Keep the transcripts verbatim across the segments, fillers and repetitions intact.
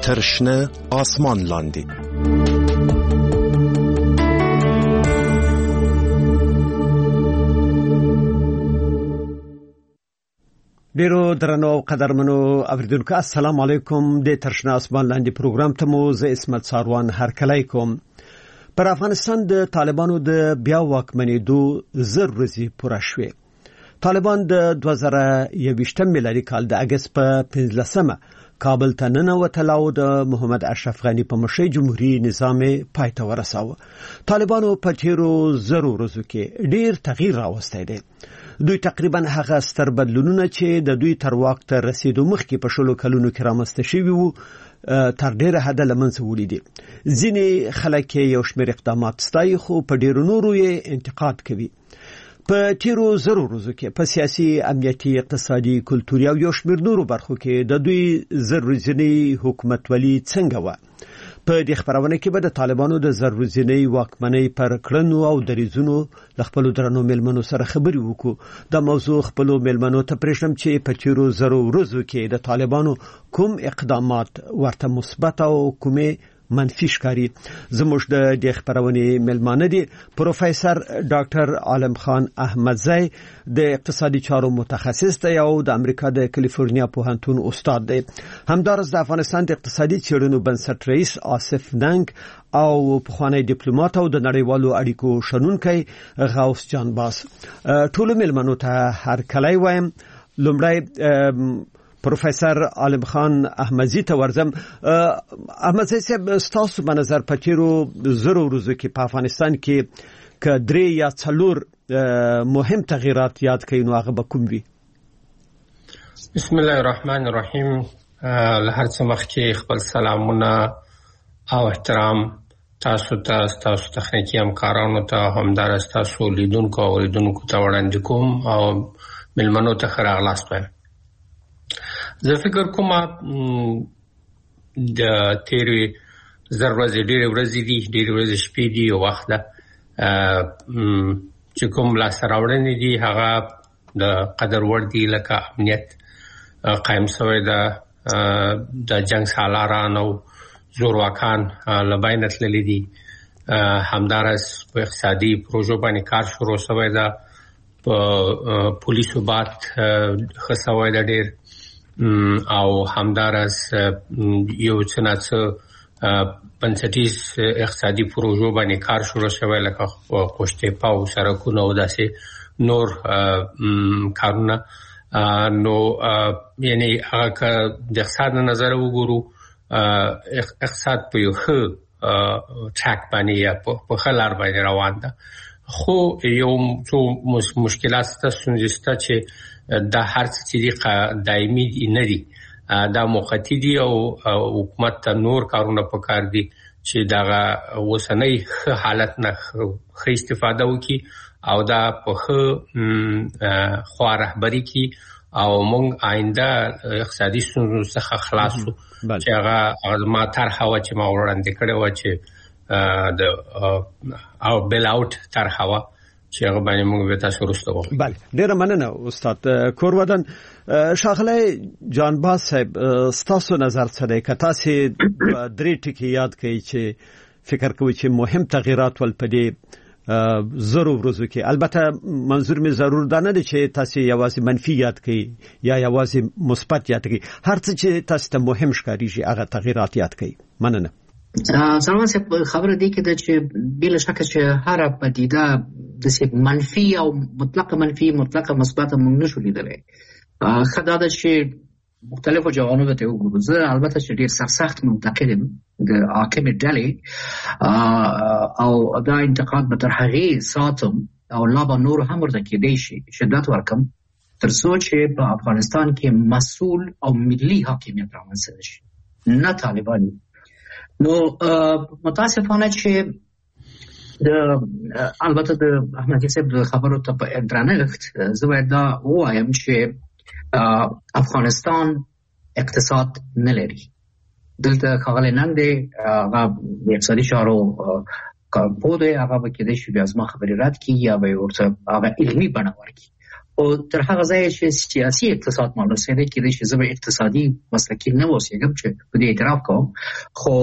تر شنه آسمان لاندې. ډیرو درنو او قدرمنو اوریدونکو السلام علیکم. د تر شنه آسمان لاندې پروګرام ته مو زه اسمت ساروان هرکلی کوم. پر افغانستان د طالبانو د بیا واکمنېدو زر ورځې پوره شوې. طالبان د دوه زره یوویشتم میلادي کال د اګست په پنځلسمه کابل ته ننوتل او د محمد اشرف غنی په مشرۍ جمهوریت نظام پای ته ورساوه. طالبانو په تیرو زرو ورځو کې ډیر تغییر راوستی دی. دوی تقریبا هغه ستر بدلونونه چې د دوی تر واک ته رسیدو مخکې په شلو کلونو کې رامنځته شوي وو تر ډیره حده له منځه وړي دي. ځینې خلک یو شمېر اقدامات ستایي خو په ډیرو نورو یې انتقاد کوي. په تیرو زرو ورځو کې په سیاسي، امنیتي، اقتصادي، کلتوري او یو شمېر نورو برخو کې د دوی زر ورځنی حکومتولي څنګه وه. په دې خبرونه کې به د طالبانو د زر ورځنی واکمنۍ پر کړنو او دریځونو له خپلو درنو مېلمنو سره خبرې وکړو. دا موضوع خپلو مېلمنو ته پرېږدم چې په تیرو زرو ورځو کې د طالبانو کوم اقدامات ورته مثبت او کومې منفي ښکاري. زموږ د دې خبرونې مېلمانه دي پروفیسور ډاکټر عالم خان احمدزی، د اقتصادي چارو متخصص دی او د امریکا د کالیفورنیا پوهنتون استاد دی. همدارس د افغانستان د اقتصادي څېړنو بنسټ رئیس آصف ننګ او پخوانی ډیپلوماټ او د نړیوالو اړیکو شنونکی غوث جان باس. ټولو مېلمنو ته هرکلی وایم. لومړی پروفیسور عالم خان احمدزی ته ورځم. احمدزی صاحب، ستاسو په نظر په تیرو زرو ورځو کې په افغانستان کې که درې یا څلور مهم تغییرات یاد کړئ نو هغه به کوم وي؟ بسم الله الرحمن الرحیم. له هر څه مخکې خپل سلامونه او احترام تاسو ته، تاسو تخنیکي همکارانو ته، همدارس تاسو لیدونکو او اوریدونکو ته وړاندې کوم او مېلمنو ته ښه راغلاست وایم. زه فکر کوم د تیرې زر ورځې ډېرې ورځې دي، ډېرې ورځې شپې دي، یو وخت ده چې کوم لاسته راوړنې دي هغه د قدر وړ دي، لکه امنیت قایم شوی ده، د جنګ سالاران او زورواکان له بینه تللي دي، همدارس په اقتصادي پروژو باندې کار شروع شوی ده، په پولیس ثبات ښه شوی ده ډېر، او همدارس یو څه نه څه بنسټیز اقتصادي پروژو باندې کار شروع شوی لکه قوشتېپه او سړکونه او داسې نور کارونه. نو یعنی هغه که د اقتصاد نه نظر وګورو، اقتصاد په یو ښه ټریک باندې یا په ښه لار باندې روان ده، خو یو څو مشکلات شته، ستونزې شته چې دا هر څه چې دي دایمي نه دي، دا موقتي دي او حکومت ته نور کارونه پکار دي چې دغه اوسنۍ ښه حالت نه ښه استفاده وکړي او دا په ښه خوا رهبري کړي او موږ آینده اقتصادي ستونزو څخه خلاص شو. چې هغه ما طرحه وه چې ما وړاندې کړې وه چې د او بیل آوټ طرحه وه چې هغه باندې موږ به تاسو وروسته وګورو. بله، ډېره مننه استاد کورودن. ښاغلی جان باز صاحب، ستاسو نظر څه دی؟ که تاسې درې ټکي یاد کړئ چې فکر کوئ چې مهم تغییرات ول په دې زرو ورځو کې، البته منظور مې ضرور دا نه دی چې تاسې یوازې منفي یاد کړئ یا یوازې مثبت یاد کړئ، هر څه چې تاسو ته مهم ښکارېږي هغه تغییرات یاد کړئ. مننه. سلام صاحب، خبره دی کې ده چې بلا شکه چې هر پدیده د منفي او مطلق منفي مطلق مثبت موږ نشو لیدلی. ښه دا ده چې مختلفو جوانبو ته وګورو. زه البته چې ډېر سرسخت منتقد یم د حاکمې ډلې او دا انتقاد به تر هغې ساتم او لا به نور هم ورته کېدی شي شدت ورکم تر څو چې په افغانستان کې مسؤل او ملي حاکمیت رامنځته شي، نه طالباني. نو متاسفانه چې د البته د احمدزي صاحب د خبرو ته په درنښت زه باید دا ووایم چې افغانستان اقتصاد نه لري. دلته ښاغلی ننګ دی، هغه د اقتصادي چارو کارپوه دی، هغه به کېدای شي بیا زما خبرې رد کړي یا به یې ورته هغه علمي بڼه ورکړي. او تر هغه ځای چې سیاسي اقتصاد مال رسېدل کېږي چې زه به اقتصادي مسلکي نه اوسېږم چې په دې اعتراف کوم خو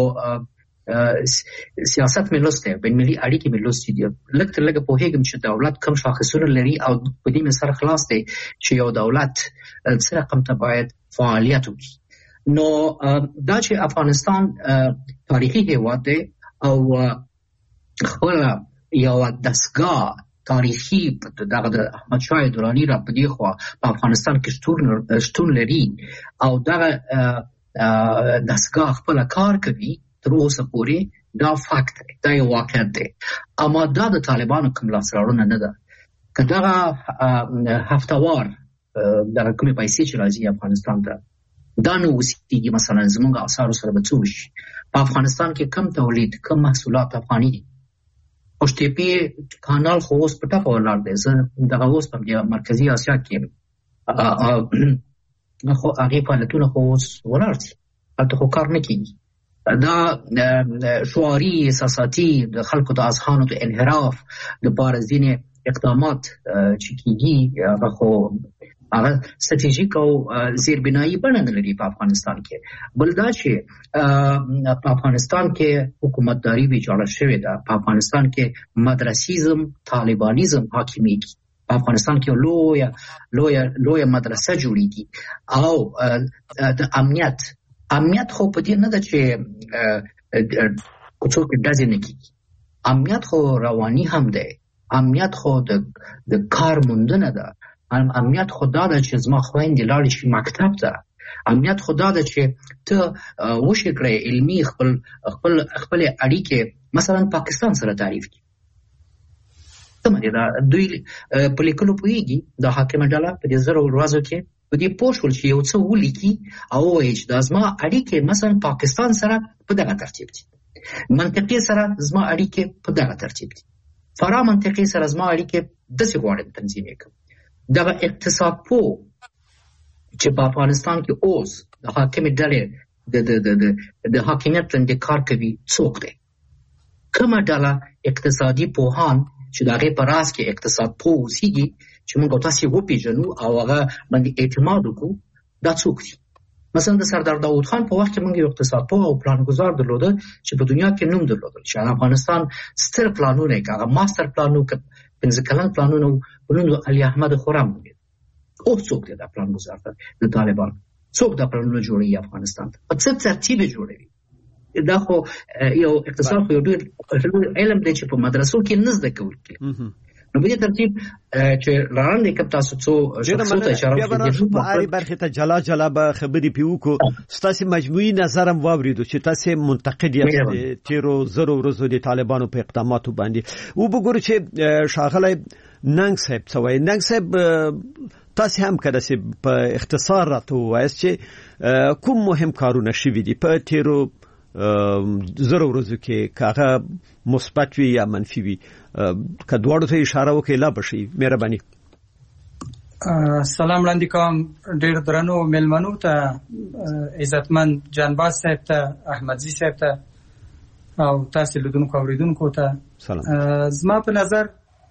سیاست مې لوسته بین ملي اړیکې مې لوستې دي لکه تر لږه پوهېږم چې دولت کوم شاخصونه لري او په دې مې سره خلاص دی چې یو دولت څه رقم ته باید فعالیت وکړي. نو دا چې افغانستان تاریخي هېواد دی او خپله یوه دستګاه تاریخي دغه د احمد شاه دراني را په دې خوا په افغانستان کې شتون لري او دغه دستګاه خپله کار کوي تر اوسه پورې دا فاکت دی، دا یو واقعیت دی. اما دا د طالبانو کوم لاسته راوړنه نه ده. که دغه هفتهوار دغه کومې پیسې چې راځي افغانستان ته دا نه اوسېږي، مثلا زموږ اسعارو سره به څه وشي؟ په افغانستان کې کم تولید کم محصولات افغاني دي. پشتېپې کانال خو اوس په ټپه ولاړ دی. زه دغه اوس په مرکزي اسیا کې خو هغې فعالیتونه خو اوس ولاړ دي، هلته خو کار نه کېږي. دا شعاري احساساتي د خلکو د اذهانو د انحراف دپاره ځینې اقدامات چې کېږي هغه خو هغه ستراتیژیک او زیربنایي بڼه نه لري په افغانستان کې. بل دا چې په افغانستان کې حکومتداري ویجاړه شوې ده، په افغانستان کې مدرسیزم طالبانیزم حاکمیږي، په افغانستان کې لویه لویه لویه مدرسه جوړیږي او د امنیت امنیت خو په دې نه ده چې څوک ډزې نه کېږي، امنیت خو رواني هم دی، امنیت خو د د کار موندنه ده، امنیت خو دا ده چې زما خویندې لاړې شي مکتب ته، امنیت خو دا ده چې ته وشي کړې علمي خپل خپل خپلې اړیکې مثلا پاکستان سره تعریف کړي. سمه ده دوی په لیکلو پوهېږي دا حاکمه ډله په دې زرو ورځو کې په دې پوه شول چې یو څه ولیکي او ووایي چې دا زما اړیکې مثلا پاکستان سره په دغه ترتیب دي، منطقې سره زما اړیکې په دغه ترتیب دي، فرا منطقې سره زما اړیکې داسې غواړم تنظیم کړم. دغه اقتصاد پوه چې په افغانستان کې اوس د حاکمې ډلې د د د د حاکمیت لاندې کار کوي څوک دی؟ کومه ډله اقتصادي پوهان چې د هغې په راز کې اقتصاد پوه اوسېږي چې موږ تاسې وپېژنو او هغه باندې اعتماد وکړو، دا څوک دي؟ مثلا د سردار داود خان په وخت کې موږ یو اقتصاد پوه او پلانګذار درلوده چې په دنیا کې نوم درلودل چې افغانستان ستر پلانونه یې هغه ماستر پلان و که پنځه کلن پلانونه و په نوم علي احمد خرم نومېده. اوس څوک دی دا پلانګذار د طالبان؟ څوک دا پلانونه جوړوي افغانستان ته؟ په څه ترتیب یې جوړوي؟ دا خو یو اقتصاد خو یو ډېر علم دی چې په مدرسو کې نه زده کول کېږي. نو په دې ترتیب چې لاندې کوم تاسو څو شخصو ته اشاره وکړو په اړې برخې ته جلا جلا به خبرې پې وکړو. ستاسې مجموعي نظر هم واورېدو چې تاسې منتقد یاست تېرو زرو ورځو د طالبانو په اقداماتو باندې. وبګورو چې ښاغلی ننګ صاحب څه وایي. ننګ صاحب تاسې هم که داسې په اختصار راته ووایاست چې کوم مهم کارونه شوي دي په تېرو زرو ورځو کې، که هغه مثبت وي یا منفي وي، که دواړو ته اشاره وکړئ لا به ښه مهرباني. سلام وړاندې کوم ډېر درنو مېلمنو ته، عزتمند جانباز صاحب ته، احمدزي صاحب ته او تاسې لیدونکو اورېدونکو ته سلام. زما په نظر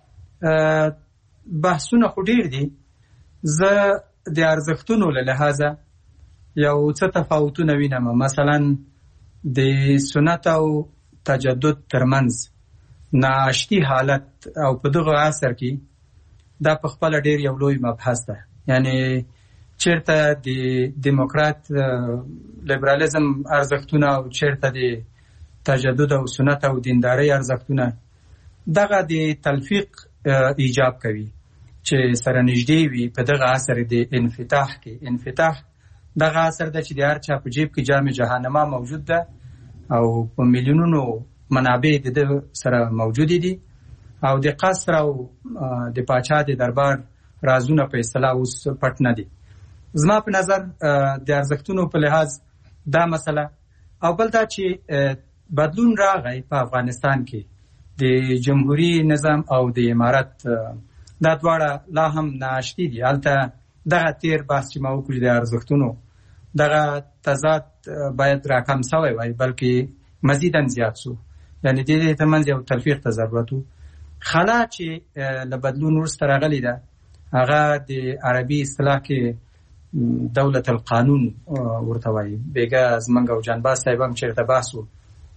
بحثونه خو ډېر دي، زه د ارزښتونو له لحاظه یو څه تفاوتونه وینم. مثلا د سنت او تجدد ترمنځ ناشتي حالت او په دغه عصر کې دا په خپل ډیر یو لوی مبحث ده. یعنی چیرته د دیموکرات لیبرالیزم ارزښتونه او چیرته د تجدد او سنت او دینداري ارزښتونه دغه د تلفیق ایجاب کوي چې سره نږدې وي په دغه عصر د انفتاح کې. انفتاح دغه عصر ده چې د هر چا په جیب کې جام جهنما موجود ده او په میلیونونو منابع د ده سره موجود دي او د قصر او د پاچا د دربار رازونه په اصطلاح اوس پټ نه دي. زما په نظر د ارزښتونو په لحاظ دا مسله، او بل دا چې بدلون راغی په افغانستان کې د جمهوری نظام او د امارت، دا دواړه لا هم ناشتي دي. هلته دغه تیر بحث چې ما وکړو د ارزښتونو دغه تضاد باید راکم سوی وای بلکې مزیداً زیات سو، یعنی د دې ترمنځ یو تلفیق ته ضرورت و. خلا چې له بدلون وروسته راغلی ده هغه د عربي اصطلاح کې دولت القانون ورته وایي. بیګا زمونږ او جانباز صاحب هم چېرته بحث و،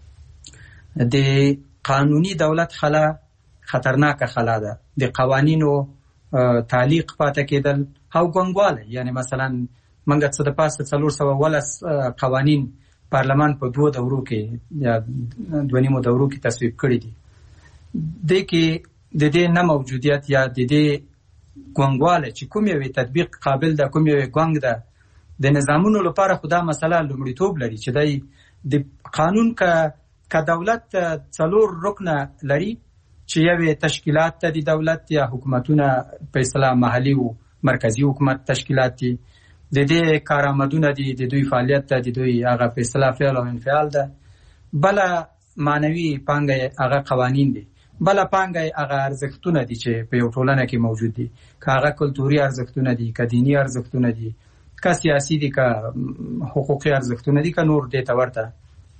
د قانوني دولت خلا خطرناکه خلا ده، د قوانینو تعلیق پاتې کېدل او ګونګوالی. یعنی مثلا منګه څه د پاسه څلور سوه ولس قوانین پارلمان په دوه دورو کې یا دوه نیمو دورو کې تصویب کړي دي. دې کې د دې نه موجودیت یا د دې ګونګوالی چې کوم یوې تطبیق قابل ده، کوم یوې ګونګ ده، د نظامونو لپاره خو دا مسله لومړیتوب لري چې دی د قانون که که دولت څلور رکنه لري چې یوې تشکیلات ته د دولت یا حکومتونه په اصطلاح محلي و مرکزي حکومت تشکیلات دي، د دې کارآمدونه دي، د دوی فعالیت ته د دوی هغه په اصطلاح فعل او انفعال ده. بله معنوي پانګه هغه قوانین دي، بله پانګه هغه ارزښتونه دي چې په یو ټولنه کې موجود دي، که هغه کلتوري ارزښتونه دي، که دیني ارزښتونه دي، که سیاسي دي، که حقوقي ارزښتونه دي، که نور دې ته ورته.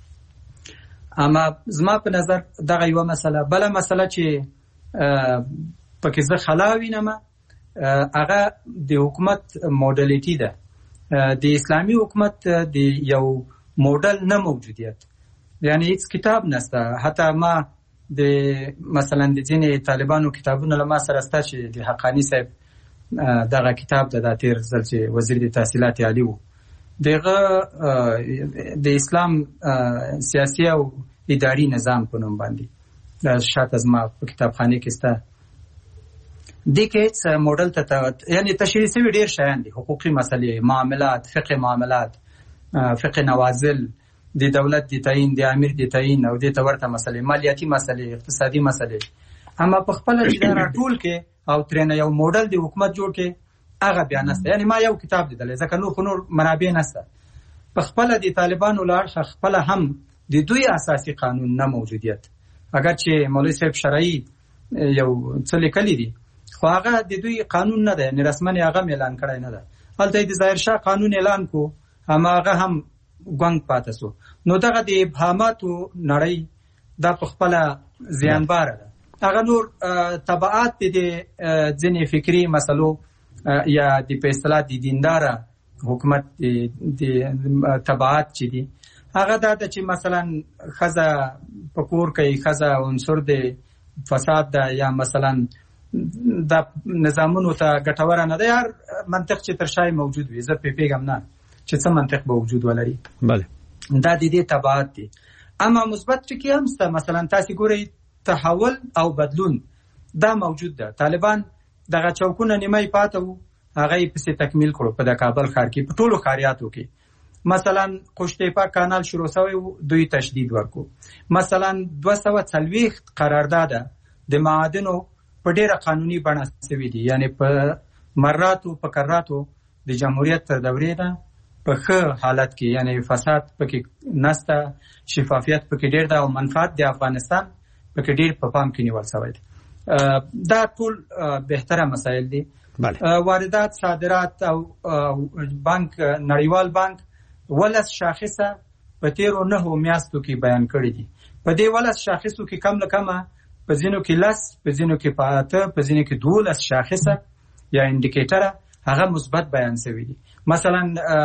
اما زما په نظر دغه یوه مسله. بله مسله چې پکې زه خلا وینم هغه د حکومت موډلیټي ده. د اسلامي حکومت د یو موډل نه موجودیت، یعنی هیڅ کتاب نسته. حتی ما د مثلا د ځینې طالبانو کتابونه له ما سره سته چې د حقانی صاحب دغه کتاب ده، دا تېر ځل چې وزیر د تحصیلات عالي و، دغه د اسلام سیاسي او اداري نظام په نوم باندې دا شاته زما په کتابخانه کې سته. دې کې هېڅ موډل ته یعنې تشریح شوي ډېر شیان دي، حقوقي مسلې، معاملات، فقه معاملات، فقه نوازل، د دولت د تعیین، د امیر د تعیین او دې ته ورته مسلې، مالیاتي مسلې، اقتصادي مسلې. اما په خپله چې دا راټول کې او ترېنه یو موډل د حکومت جوړ کې هغه بیا نسته. یعنې ما یو کتاب لیدلی، ځکه نور خو نور منابع نسته. په خپله د طالبانو له اړخه خپله هم د دوی اساسي قانون نه موجودیت، اگر چې مولوي صاحب شرعي یو څه لیکلي دي خو هغه د دوی قانون نه ده، یعنې رسما یې هغه هم اعلان کړی نه ده. هلته یې د ظاهرشاه قانون اعلان کو، اما هغه هم ګونګ پاتې سو. نو دغه د ابهاماتو نړۍ دا په خپله زیانباره ده. هغه نور تبعات د ځینې فکري مسلو یا د په اصطلاح د دینداره حکومت د تبعات چې دي هغه دا ده چې مثلا ښځه په کور کوي، ښځه عنصر د فساد ده، یا مثلا دا نظامونو ته ګټوره نه ده. هر منطق چې تر شا موجود وي، زه پې پوهېږم نه چې څه منطق به وجود ولري. بله دا د دې تبعات دي. اما مثبت ټکي هم شته. مثلا تاسې ګورئ تحول او بدلون دا موجود ده. طالبان دغه چوکونه نیمه پاته وو، هغه یې پسې تکمیل کړو په د کابل ښار کې، په ټولو ښاریاتو کې. مثلا قشتېپه کانال شروع شوی و، دوی تشدید ورکو. مثلا دوه سوه څلوېښت قرارداده د معادنو په ډېره قانوني بڼه شوي دي، یعنې په مراتو په کراتو د جمهوریت تر دورې نه په ښه حالت کې، یعنې فساد پکې نسته، شفافیت پکې ډېر ده او منفعت د افغانستان پکې ډېر په پام کې نیول شوی دی. دا ټول بهتره مسایل دي. واردات، صادرات او بانک، نړیوال بانک ولس شاخصه په تیرو نهو میاشتو کې بیان کړي دي. په دې ولس شاخصو کې کم له کمه په ځینو کې لس، په ځینو کې په اته، په ځینو کې دولس شاخصه یا انډیکیټره هغه مثبت بیان شوي دي. مثلا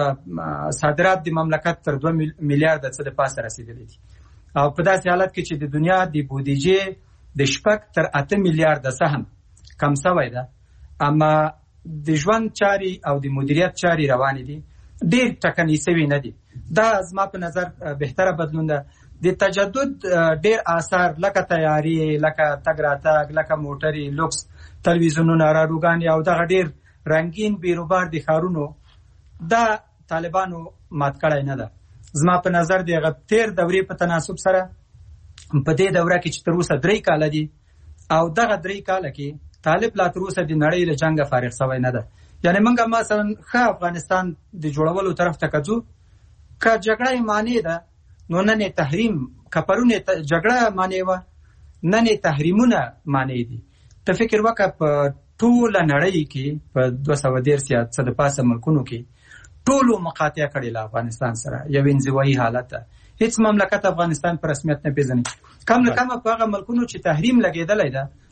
صادرات د مملکت تر دوه میلیارډه څه د پاسه رسیدلی دي، او په داسې حالت کې چې د دنیا د بودیجې د شپږ تر اته میلیارډه سهم کم شوی ده، اما د ژوند چارې او د مدیریت چارې روانې دي، ډېر ټکنۍ شوي نه دي. دا زما په نظر بهتره بدلون ده. د تجدد ډېر آثار لکه تیارې، لکه تګ راتګ، لکه موټرې، لوکس تلویزیونونه، راډیوګانې او دغه ډېر رنګین بیروبار د ښارونو دا طالبانو مات کړی نه ده. زما په نظر د هغه تېر دورې په تناسب سره په دې دوره کې چې تر اوسه درې کاله دي او دغه درې کاله کې طالب لا تر اوسه د نړۍ له جنګه فارغ شوی نه ده. یعنې موږ مثلا ښه افغانستان د جوړولو طرف ته که ځو، که جګړه یې معنی ده نو نن یې تحریم، که پرون یې جګړه معنی وه نن یې تحریمونه معنی دي. ته فکر وکړه په ټوله نړۍ کې په دوه سوه دېرش یا څه د پاسه ملکونو کې ټولو مقاطعه کړې له افغانستان سره، یو انزوایي حالت ده. هیڅ مملکت افغانستان په رسمیت نه پېژني. کم له کمه په هغه ملکونو چې تحریم لګېدلی ده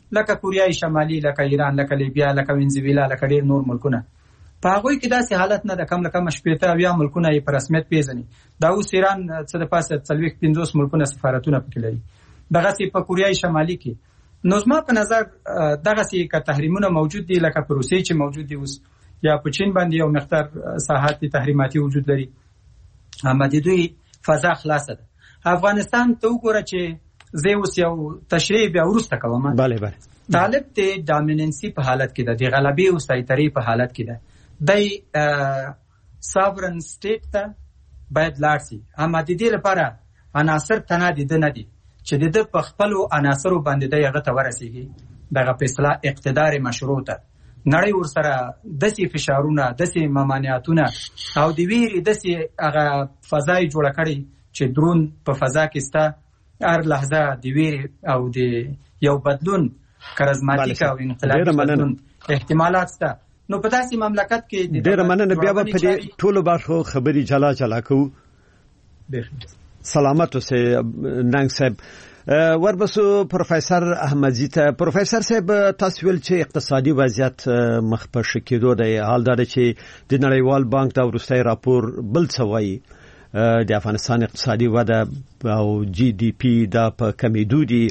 لکه کوریای شمالي، لکه ایران، لکه لیبیا، لکه وینزویلا، لکه ډیر نور ملکونه. په هغوی کې داسې حالت نه ده، کم له کمه شپېته اویا ملکونه یې په رسمیت پیژني. دا اوس ایران څه د پاسه څلوېښت پنځوس ملکونه سفارتونه پکې لري. دغسې په کوریای شمالي کې نو زما په نظر دغسې که تحریمونه موجود دي لکه په روسیې چې موجود دي اوس، یا په چین باندې یو مقدار ساحات تحریماتي وجود لري، اما د دوی فضا خلاصه ده. افغانستان ته وګوره چې زه اوس یو تشریح بیا وروسته کوم. بله بله. طالب د ډامیننسي په حالت کې ده، د غلبې او سیطرې په حالت کې ده. دی ساورن سټیټ ته باید لاړ شي، اما د دې لپاره عناصر تنه د ده نه دي چې د ده په خپلو عناصرو باندې دی هغه ته ورسېږي، دغه په اصطلاح اقتدار مشروع ته. نړۍ ورسره داسې فشارونه، داسې ممانعتونه او د ویرې داسې هغه فضا یې جوړه کړې چې درون په فضا کې ستا هر لحظه د ویرې او د یو بدلون کرزماتیک او انقلابي بدلون احتمالات ستا. نو په داسې مملکت کې ډېره مننه. بیا به په دې ټولو برخو خبرې جلا جلا کوو. سلامت اوسئ ننګ صاحب. وربسو پروفیسور احمدزي ته. پروفیسور صاحب، تاسو ویل چې اقتصادي وضعیت مخ په ښه کېدو دی. حال دا دی چې د نړیوال بانک دا وروستی راپور بل څه وایي، د افغانستان اقتصادي وده او جی ډي پی دا په کمیدو دي.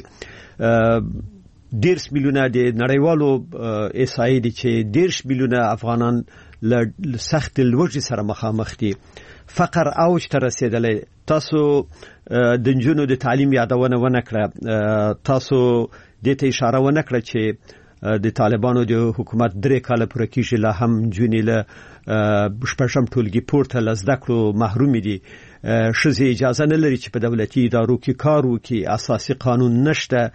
دیرش میلیونه د نړیوالو احصایې دي چې دیرش میلیونه افغانان له سخت لوږې سره مخامخ دي. فقر اوج ته رسېدلی. تاسو د نجونو د تعلیم یادونه ونه کړه، تاسو دې ته اشاره ونه کړه چې د طالبانو د حکومت درې کاله پوره کېږي، لا هم نجونې له شپږم ټولګي پورته له زده کړو محرومې دي. ښځې اجازه نه لري چې په دولتي ادارو کې کار وکړي، اساسي قانون نشته،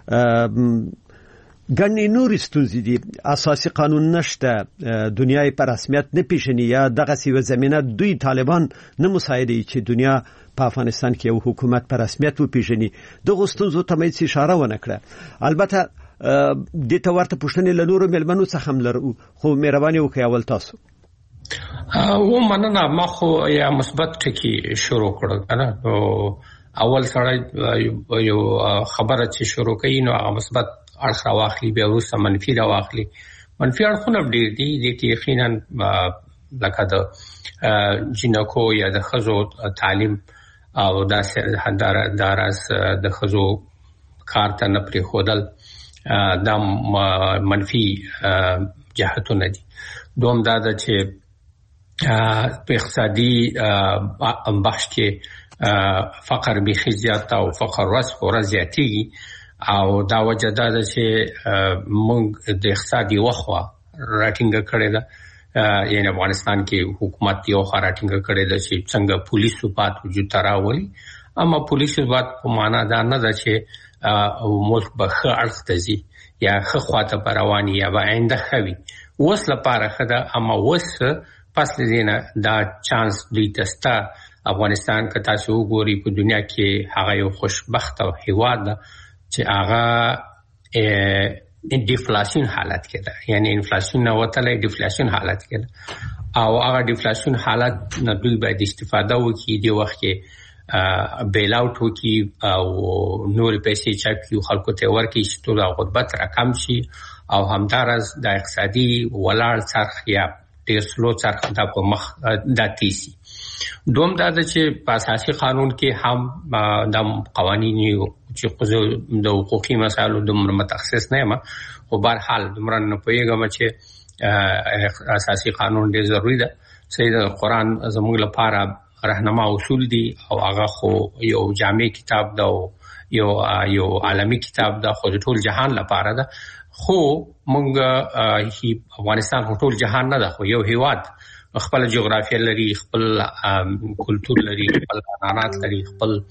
ګڼې نورې ستونزې دي، اساسي قانون نشته، دنیا یې په رسمیت نه پیژني، یا دغسې یوه زمینه دوی طالبان نه مساعدوي چې دنیا په افغانستان کې یو حکومت په رسمیت وپیژني. دغو ستونزو ته مې اشاره ونه کړه. البته دې ته ورته پوښتنې له نورو مېلمنو څخه هم لرو، خو مهرباني وکړئ اول تاسو. و مننه. ما خو یا مثبت ټکي شروع کړل کنه. نو اول سره یو خبره چې شروع کړي نو هغه مثبت اړخ راواخلي، بیا وروسته منفي راواخلي. منفي اړخونه ډېر دي. دې کې یقینا لکه د جنکو یا د ښځو تعلیم او داسې داراز د ښځو کار ته نه پرېښودل، دا منفي جهتونه دي. دوم دا ده چې په اقتصادي بخش کې فقر بیخي زیات او فقر ورځ په ورځ زیاتېږي، او دا وجه دا ده چې موږ د اقتصادي وخوا راټینګه کړې ده. یعنی افغانستان کې حکومت یو خوا راټینګه کړې ده چې څنګه پولیس ثبات وجود ته راولي، اما پولیس ثبات په معنا دا نه ده چې ملک به ښه اړخ ته ځي یا ښه خواته به روان یا به آینده ښه وي. اوس لپاره ښه ده، اما اوس پس له دې نه دا چانس دوی ته شته. افغانستان که تاسو وګورئ په دنیا کې هغه یو خوشبخته هېواد ده چې هغه ډیفلاسیون حالت کې ده، یعنی انفلاسیون نه وتلی ډیفلاسیون حالت کې ده، او هغه ډیفلاسیون حالت نه دوی باید استفاده وکړي، دې وخت کې بیل آوټ وکړي او نورې پیسې چاپ کړي، خلکو ته ورکړي چې ټول غربت راکم شي، او همداراز د اقتصادي ولاړ څرخ یا ډېر سلو څرخ دا په مخ دا تیسي. دوم دا ده چې په اساسي قانون کې هم دا قوانین چې د حقوقي مسایلو دومره متخصص نه یم، خو بهرحال دومره نه پوهېږم چې اساسي قانون ډېر ضروري ده. سید قرآن زموږ لپاره رهنما اصول دي او هغه خو یو جامع کتاب ده او یو یو عالمي کتاب ده، خو د ټول جهان لپاره ده. خو موږ افغانستان خو ټول جهان نه ده، خو یو هیواد خپل جغرافیه لري، خپل کلتور لري، خپل عنعنات لري، خپل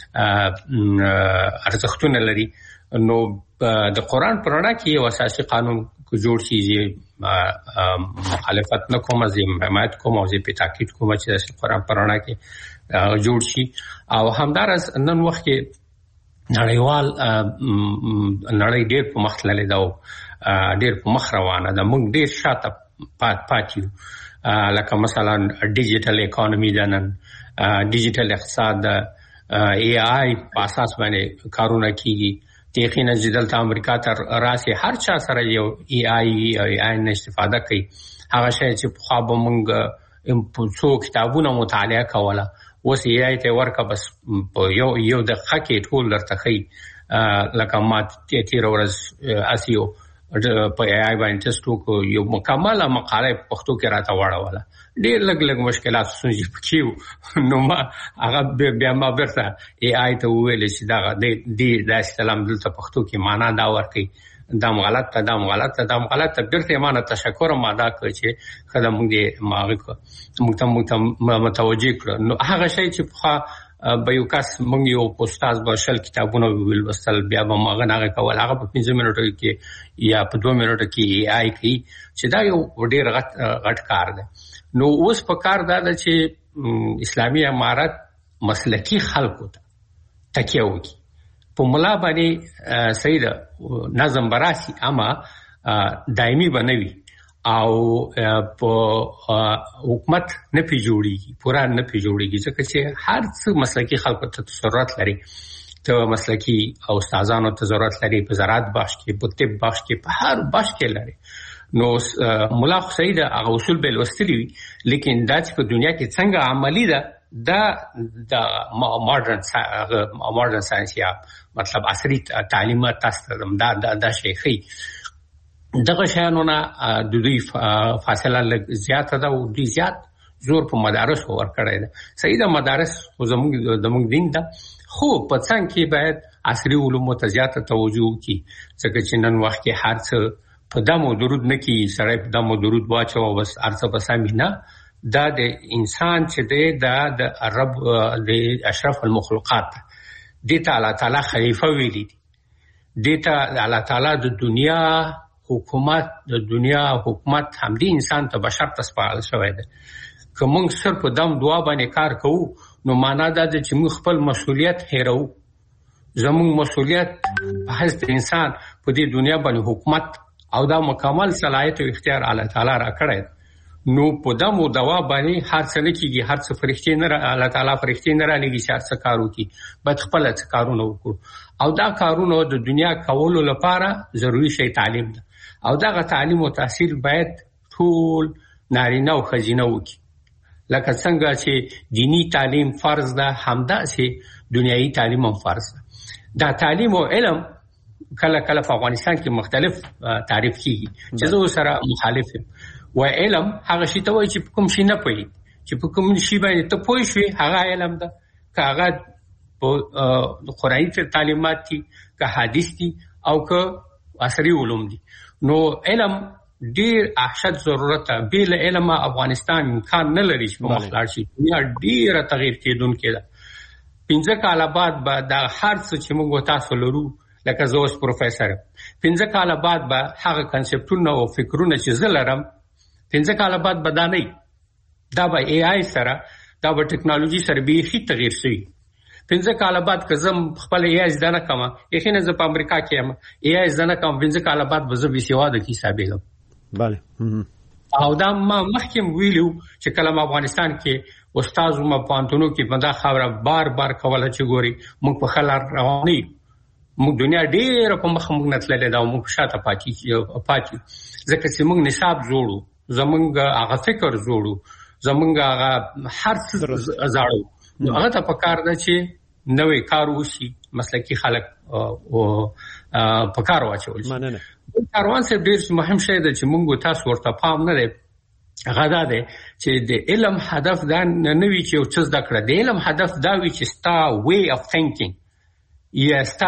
ارزښتونه لري. نو د قرآن په رڼا کې یو اساسي قانون کو جوړ شي چې مخالفت نه کوم، زه حمایت کوم او زه په تاکید کوم چې د قرآن په رڼا کې جوړ شي. او همداراز نن وخت کې نړیوال نړۍ ډېر په مخ تللې ده او ډېر په مخ روانه ده. موږ ډېر شاته پاتې یو، لکه مثلا ډیجیټل اکانومي ده، نن ډیجیټل اقتصاد ده، ای آی په اساس باندې کارونه کیږي، یقینا چې دلته امریکا ته راسي هر چا سره یو ای آی او ای آی نه استفاده کوي. هغه شی چې په خوا به موږ څو کتابونه مطالعه کوله اوس ای آی ته ورکه بس یو یو د خکې ټول درته ښي. لکه ما تیر ورځ اسیو په ای آی باندې ټیسټ وکړو، یو مکمله مقاله په پښتو کې راته واړوله. ډېر لږ لږ مشکلات ستونزې پکې وو. نو ما هغه بیا ما بیرته ای آی ته وویل چې دغه دې داسې کلام دلته پښتو کې معنا دا ورکوي، دام غلط ته دام غلط ته دام غلط ته. بیرته ما نه تشکر ما دا کړ چې ښه ده موږ دې موږ ته موږ ته متوجه کړو. نو هغه شی چې پخوا به یو کس موږ یو استاد به شل کتابونه ولوستل بیا به هغه نه کول، هغه په پنځه منټو کې یا په دوه منټو کې ای آی کوي چې دا یو ډېر غټ غټ کار دی. نو اوس په کار دا ده چې اسلامي امارت مسلکی خلکو ته تکیه وکړي. په ملا باندې صحیح ده نظم براسي اما دایمي بنوي او په حکومت نه پی جوړیږي، پورا نه پی جوړیږي، ځکه چې هر څه مسلکی خلکو ته ضرورت لري. ته مسلکی او استادانو ته ضرورت لري په زراعت بخش کې، په طب بخش کې، په هر بخش کې لري. نو مولا صحیح ده هغه اصول به لوستلي وي، لیکن دا چې په دنیا کې څنګه عملی ده دا د ماډرن ماډرن ساينس یا مطلب عصري تعلیمات تاسو دا دا شي خي. دغه شانونه د دوی فاصله لږ زیاته ده او دوی زیات زور په مدارس ورکړی ده. صحیح ده مدارس زموږ زموږ دین ده، خو په څنګ کې باید عصري علومو ته زیاته توجه وکړي، ځکه چې نن وخت کې هر څه په دمو درود نه کی سړی په دمو درود واچو بس ارڅه بسامي نه. دا د انسان چې دی دا د رب د اشرف المخلوقات دی ته الله تعالی خلیفہ ویلي دي، دی ته الله تعالی د دنیا حکومت د دنیا حکومت هم دی انسان ته بشر ته سپارل شوی دی. که موږ صرف په دم دعا باندې کار کوو نو معنا دا ده چې موږ خپل مسؤلیت هېرو. زموږ مسؤلیت په حیث انسان په دې دنیا باندې حکومت او دا مکمل صلاحیت او اختیار الله تعالی را کړی. نو په دمو دوا باندې هر څه کېږي، هر څه فرښتې نه الله تعالی فرښتې نه را لګي چې هر څه کار وکړي، باید خپل څه کارونه وکړو. او دا کارونه د دنیا کولو لپاره ضروري شی تعلیم ده، او دغه تعلیم او تحصیل باید ټول نارینه او ښځینه وکړي. لکه څنګه چې دینی تعلیم فرض ده همداسې دنیایي تعلیم هم فرض ده. دا تعلیم او علم کله کله په افغانستان کې مختلف تعریف کیږي چې زه سره مخالف یم. و علم هغه شی ته وایي چې کوم شي نه پوي، چې په کوم شي باندې ته پوي شوې هغه علم ده. که هغه په قرآني تعلیمات دي، که حدیث دي او که عصري علوم دي. نو علم ډیر احشد ضرورت ده. بل علم افغانستان امکان نه لري چې مخلاړ شي. دنیا ډیره تغیر کېدونکې ده. پنځه کاله بعد به دا هر څه چې موږ تاسو لرو، لکه زه اوس پروفیسور پنځه کاله بعد به هغه کنسپټونه او فکرونه چې زه لرم پنځه کاله بعد به دا نه، دا به ای آی سره، دا به ټکنالوژي سره بیخي تغیر شي. پنځه کاله بعد که زه خپل ای آی زده نه کوم، یقینا زه په امریکا کې یم، ای آی زده نه کوم، پنځه کاله بعد به زه بې سواده کې حسابېږم. بله. او دا ما مخکې ویلو چې کله ما افغانستان کې استاد وم په پوهنتونو کې په دا خبره بار بار کوله چې ګوري موږ په ښه لار روان یو، موږ دنیا ډېره په مخ موږ نه تللې ده او موږ شاته پاتې پاتې ځکه چې موږ نصاب جوړو، زمونږ هغه فکر جوړو، زمونږ هغه هر څه زاړو. نو هغه ته پکار ده چې نوې کار وشي، مسلکي خلک په کار واچول شي. کاروان صاحب ډېر مهم شی ده چې موږ تاسو ورته پام نه دی. هغه دا دی چې د علم هدف دا نه وي چې یو څه زده کړه، د علم هدف دا وي چې ستا وی اف تھینکینګ یا ستا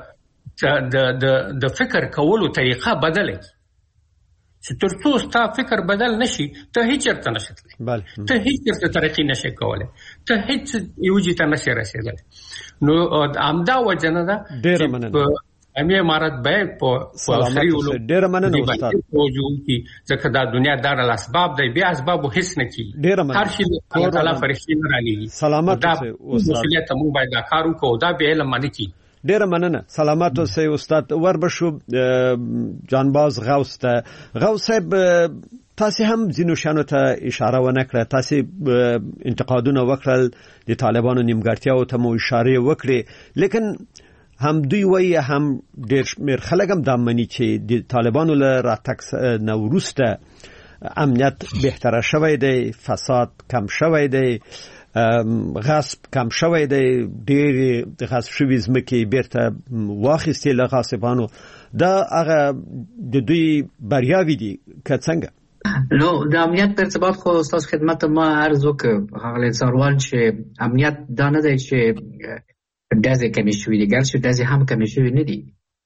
د فکر کولو طریقه بدله کړي. چې تر څو ستا فکر بدل نشي ته هیڅ چرته نشې تللی، ته هیڅ چرته ترقي نشې کولی، ته هیڅ یوجې ته نشې رسېدلی. نو همدا وجه نه ده چې امي امارت باید په عصري علوم ډېره مننه استاد ځکه دا دنیا دار الاسباب دی، بیا اسباب هیڅ نه کیږي. هر شي الله تعالی فرښتې نه رالېږي. سلامت اوسه مسؤلیت موږ باید دا کار وکړو، دا به علم باندې کی. ډېره مننه. سلامت اوسئ استاد. وربشو جانباز غوث ته. غوث صاحب تاسو هم ځینو شانو ته اشاره ونه کړه، تاسو انتقادونه وکړل، د طالبانو نیمګړتیاو ته مو اشاره وکړې، لیکن هم دوی وایي هم ډېر شمېر خلک هم دا مني چې د طالبانو له راتګ نه وروسته امنیت بهتره شوی دی، فساد کم شوی دی، غصب کم شوی دی، ډېر غصب شوي ځمکې بیرته واخیستې له غاصبانو. دا هغه د دوی بریاوې دي که څنګه؟ نو د امنیت په ارتباط خو ستاسو خدمت ته ما عرض وکړ هغه سروان چې امنیت دا نه دی چې ډزې کمې شوي دي، ګرچې ډزې هم کمې شوي نه دي.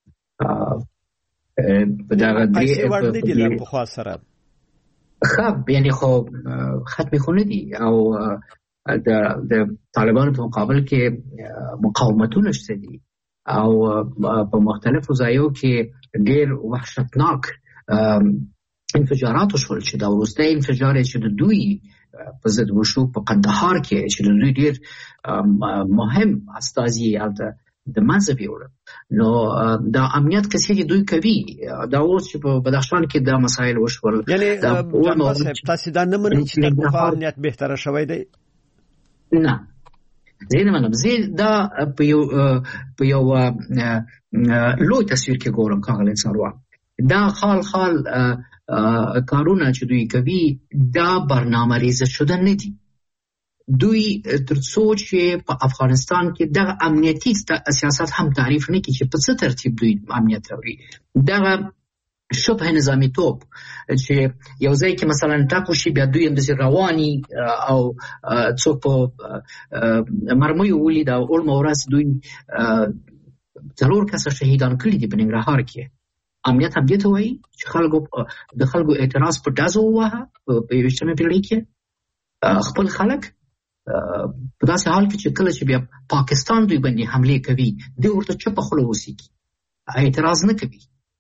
پیسې وړ نه دي له پخوا سره ښه، یعنې خو ختمې خو نه دي او د د طالبانو په مقابل کې مقاومتونه شته دي او په مختلفو ځایو کې ډېر وحشتناک انفجارات وشول چې دا وروستی انفجار چې د دوی په ضد وشو په قندهار کې چې د دوی ډېر مهم استازي هلته د منځه بیوړل. نو دا امنیت کسې چې دوی کوي دا اوس چې په بدخشان کې دا مسایل وشول. یعنې تاسې دا نه منئ چې تر پخوا امنیت بهتره شوی دی؟ نه، زه نه منم. زه دا په یو په یو لوی تصویر کې ګورم ښاغلی څاروان. دا خال خال کارونه چې دوی کوي دا برنامه ریزه شده نه دي. دوی تر څو چې په افغانستان کې دغه امنیتي سیاست هم تعریف نه کړي چې په څه ترتیب دوی امنیت راوړي، دغه شبه نظامی توپ چې یو ځای کې مثلا ټاکو شي بیا دوی همداسې رواني او څوک په مرمیو ولید او اولمه ورځ دوی څلور کسه شهیدان کړي دي په ننګرهار کې. امنیت هم دې ته وایي چې خلکو د خلکو اعتراض په ډزو ووهه په یویشتمه پېړۍ کې خپل خلک په داسې حال کې چې کله چې بیا پاکستان دوی باندې حملې کوي دوی ورته چوپه خوله اوسېږي، اعتراض نه کوي.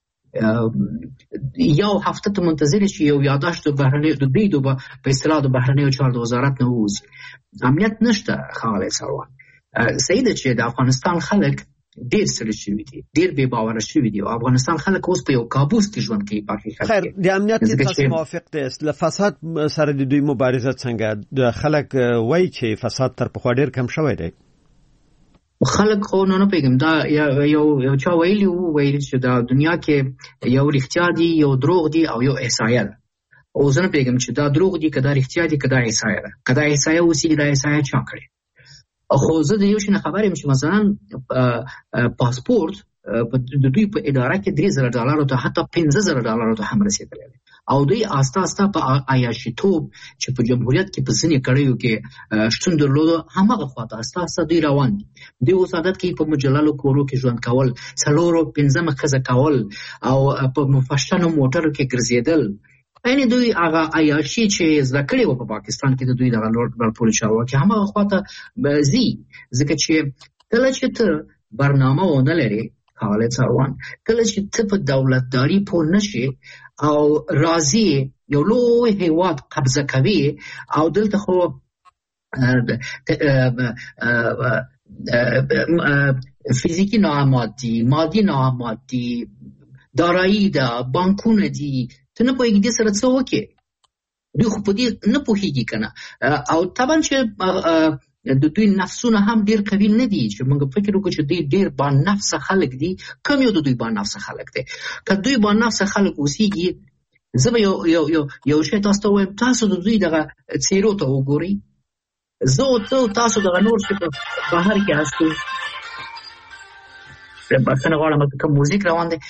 یو هفته ته منتظر شي یو یاداشت د بهرنیو د دوی په اصطلاح د بهرنیو چارو د وزارت نه ووځي. امنیت نشته ښاغلی څاروان. صحیح ده چې د افغانستان خلک ډېر ستړي شوي دي، ډېر بې باوره شوي دي او افغانستان خلک اوس په یو کابوس کې ژوند کوي. په حقیقت خیر د امنیت تاسو موافق دئ؟ له فساد سره د دوی مبارزه څنګه؟ د خلک وایي چې فساد تر پخوا ډېر کم شوی دی. خلک خو نه نه پیږم دا یو یو چا ویلي وو ویل چې دا دنیا کې یو رښتیا دي، یو دروغ دي او یو احصایه ده. او زه نه پیږم چې دا دروغ دي که دا رښتیا دي که دا احصایه ده. که دا احصایه اوسېږي دا احصایه چا کړې؟ خو زه د یو شي نه خبر یم چې مثلا پاسپورت د دوی په اداره کې درې زره ډالرو ته حتی پنځه زره ډالرو ته هم رسېدلی دی او دوی آسته آسته په عیاشیتوب چې په جمهوریت کې په ځینې کړیو کې شتون درلوده هماغه خواته آسته آسته دوی روان دي. دوی اوس عادت کوي په مجللو کورو کې ژوند کول، څلورو پنځمه ښځه کول او په مفشنو موټرو کې ګرځېدل. یعنې دوی هغه عیاشي چې زده کړې وه په پاکستان کې د دوی دغه لوړ پوړي چارواکي هماغه خواته ځي. ځکه چې کله چې ته برنامه ونه لرې ښاغلی څاروان، کله چې ته په دولتداري پوه نه شې او راځي یو لوی هېواد قبضه کوي او دلته خو فیزیکي ناامات دي، مادي ناامات دي، دارایی ده، بانکونه دي، ته نه پوهېږي دې سره څه وکړې. دوی خو په دې نه پوهېږي که نه. او طبعا چې د دوی نفسونه هم ډېر قوي نه دي چې موږ فکر وکړو چې دوی ډېر بانفسه خلک دي. کم یو د دوی بانفسه خلک دی. که دوی بانفسه خلک اوسېږي، زه به یو یو یو یو شی تاسو ته ووایم، تاسو د دوی دغه څېرو ته وګورئ. زه او ته تاسو دغه نور چې په بهر کې هستو، بخښنه غواړم که کوم موزیک روان دی،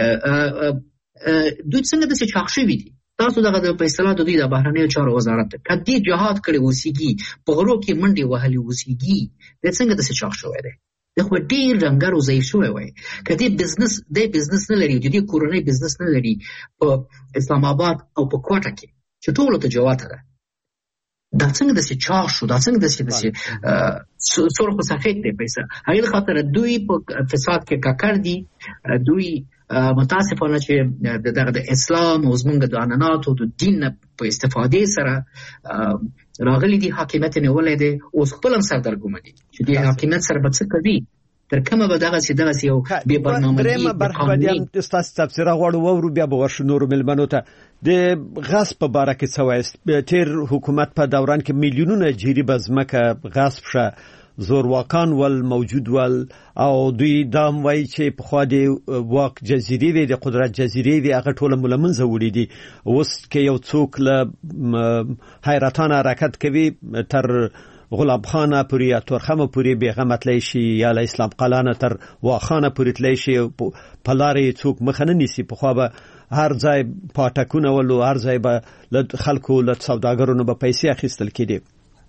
دوی څنګه داسې چاق شوي دي. تاسو دغه په اصطلاح د دوی د بهرنیو چارو وزارت ته که دې جهاد کړی اوسېږي، په غرو کې منډې وهلې اوسېږي، دی څنګه داسې چاق شوی دی؟ دی خو ډېر ډنګر او ضعیف شوی وای. که دې بزنس دی بزنس نه لري، د دې کورنۍ بزنس نه لري په اسلام آباد او په کوټه کې چې ټولو ته جواته ده، دا څنګه داسې چاق شو؟ دا څنګه داسې داسې سرخ و سفید دی پیسه؟ هغې خاطر دوی په فساد کې ککړ دي. دوی متاسفانه چې دغه د اسلام او زمونږ د عنعناتو د دین په استفادې سره راغلي دي، حاکمیت یې نیولی دی. اوس خپل هم سردرګمه دي چې دې حاکمیت سره به څه کوي. تر کومه به دغسې دغسې یو بې برنامه‌ګي درېیمه برخه به دې هم ستاسو تبصره غواړو واورو، بیا به ورشو نورو مېلمنو ته. د غصب په باره کې څه وایست؟ تېر حکومت په دوران کې میلیونونه جریبه ځمکه غصب شه، زورواکان ول موجود ول او دوی دام وای چې په خوا دی واک جزیرې وی د قدرت جزیرې وی هغه ټول ملمنځه وړي دي اوس کې یو څوک له حیرتان حرکت کوي تر غلام خانه پوری یا تورخمه پوری بیغمه تلی شي یا له اسلام قلانه تر واخانه پوری تلی شي په لارې څوک مخنه نیسی په خوا به هر ځای پاټکونه ولو هر ځای به خلکو له سوداګرونو به پیسې اخیستل کېدي.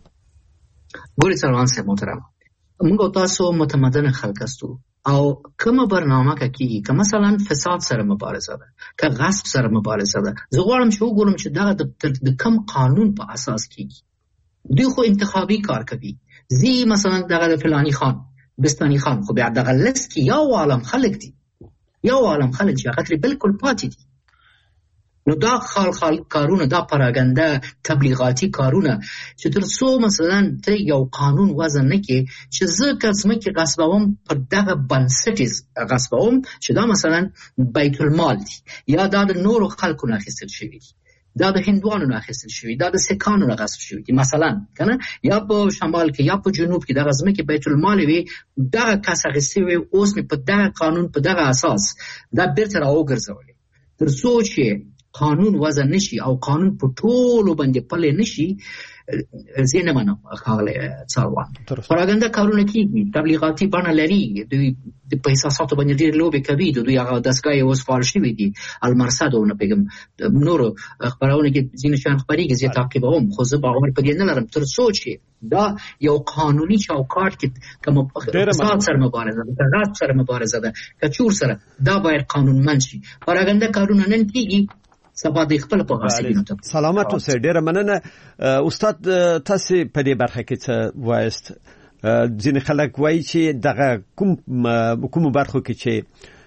ګوري سلمان صاحب محترم، موږ تاسو متمدن خلک استو او کومه برنامه کوي که مثلا فساد سره مبارزه ده که غصب سره مبارزه ده زه غواړم چې وګورم چې دا د کم قانون په اساس کیږي. دوی خو انتخابي کار کوي، زی مثلا دغه فلانی خان بستانی خان خو بیا دغه لس کې یو عالم خلک دي یو عالم خلک چې هغه بالکل پاتې دي. نو دا خال خال کارونه، دا پراګنده تبلیغاتی کارونه چې تر څو مثلا ته یو قانون وضع نه کې چې زه کسمه کې غصبوم پر دغه بنسټیز غصبوم چې دا مثلا بیت المال دي یا دا د نورو خلکو نه اخیستل شوی دي، دا د هندوانو نه اخیستل شوی، دا د سکانو نه غصب شوی دي مثلا کنه، یا په شمال کې یا په جنوب کې دغه ځمکه بیت المال وي دغه کس اخیستی وي، اوس مې په دغه قانون په دغه اساس دا بیرته راوګرځولې. تر څو چې قانون وضع نشي او قانون په ټولو باندې پلی نشي زینه منو خاله څاروان پراګنده کارونه کیږي، تبلیغاتی بڼه لري، دوی په احساساتو باندې ډېر لوبې کوي، دوی هغه دستګاه اوس فعال شوي دي المرصد او نه پیغام نور خبرونه کې ځینې شان خبرېږي زه تعقیبوم، خو زه باور په دې نه لرم تر څو چې دا یو قانوني چوکاټ کې کوم فساد سره مبارزه ده، غصب سره مبارزه ده، کچور سره دا باید قانونمند شي. پراګنده کارونه نن کیږي سبا د خپل په حاصلینو ته. سلامات اوسئ. ډیره مننه استاد، تاسو په دې برخه کې څه وایست؟ ځینې خلک وایي چې دغه کوم کوم برخو کې چې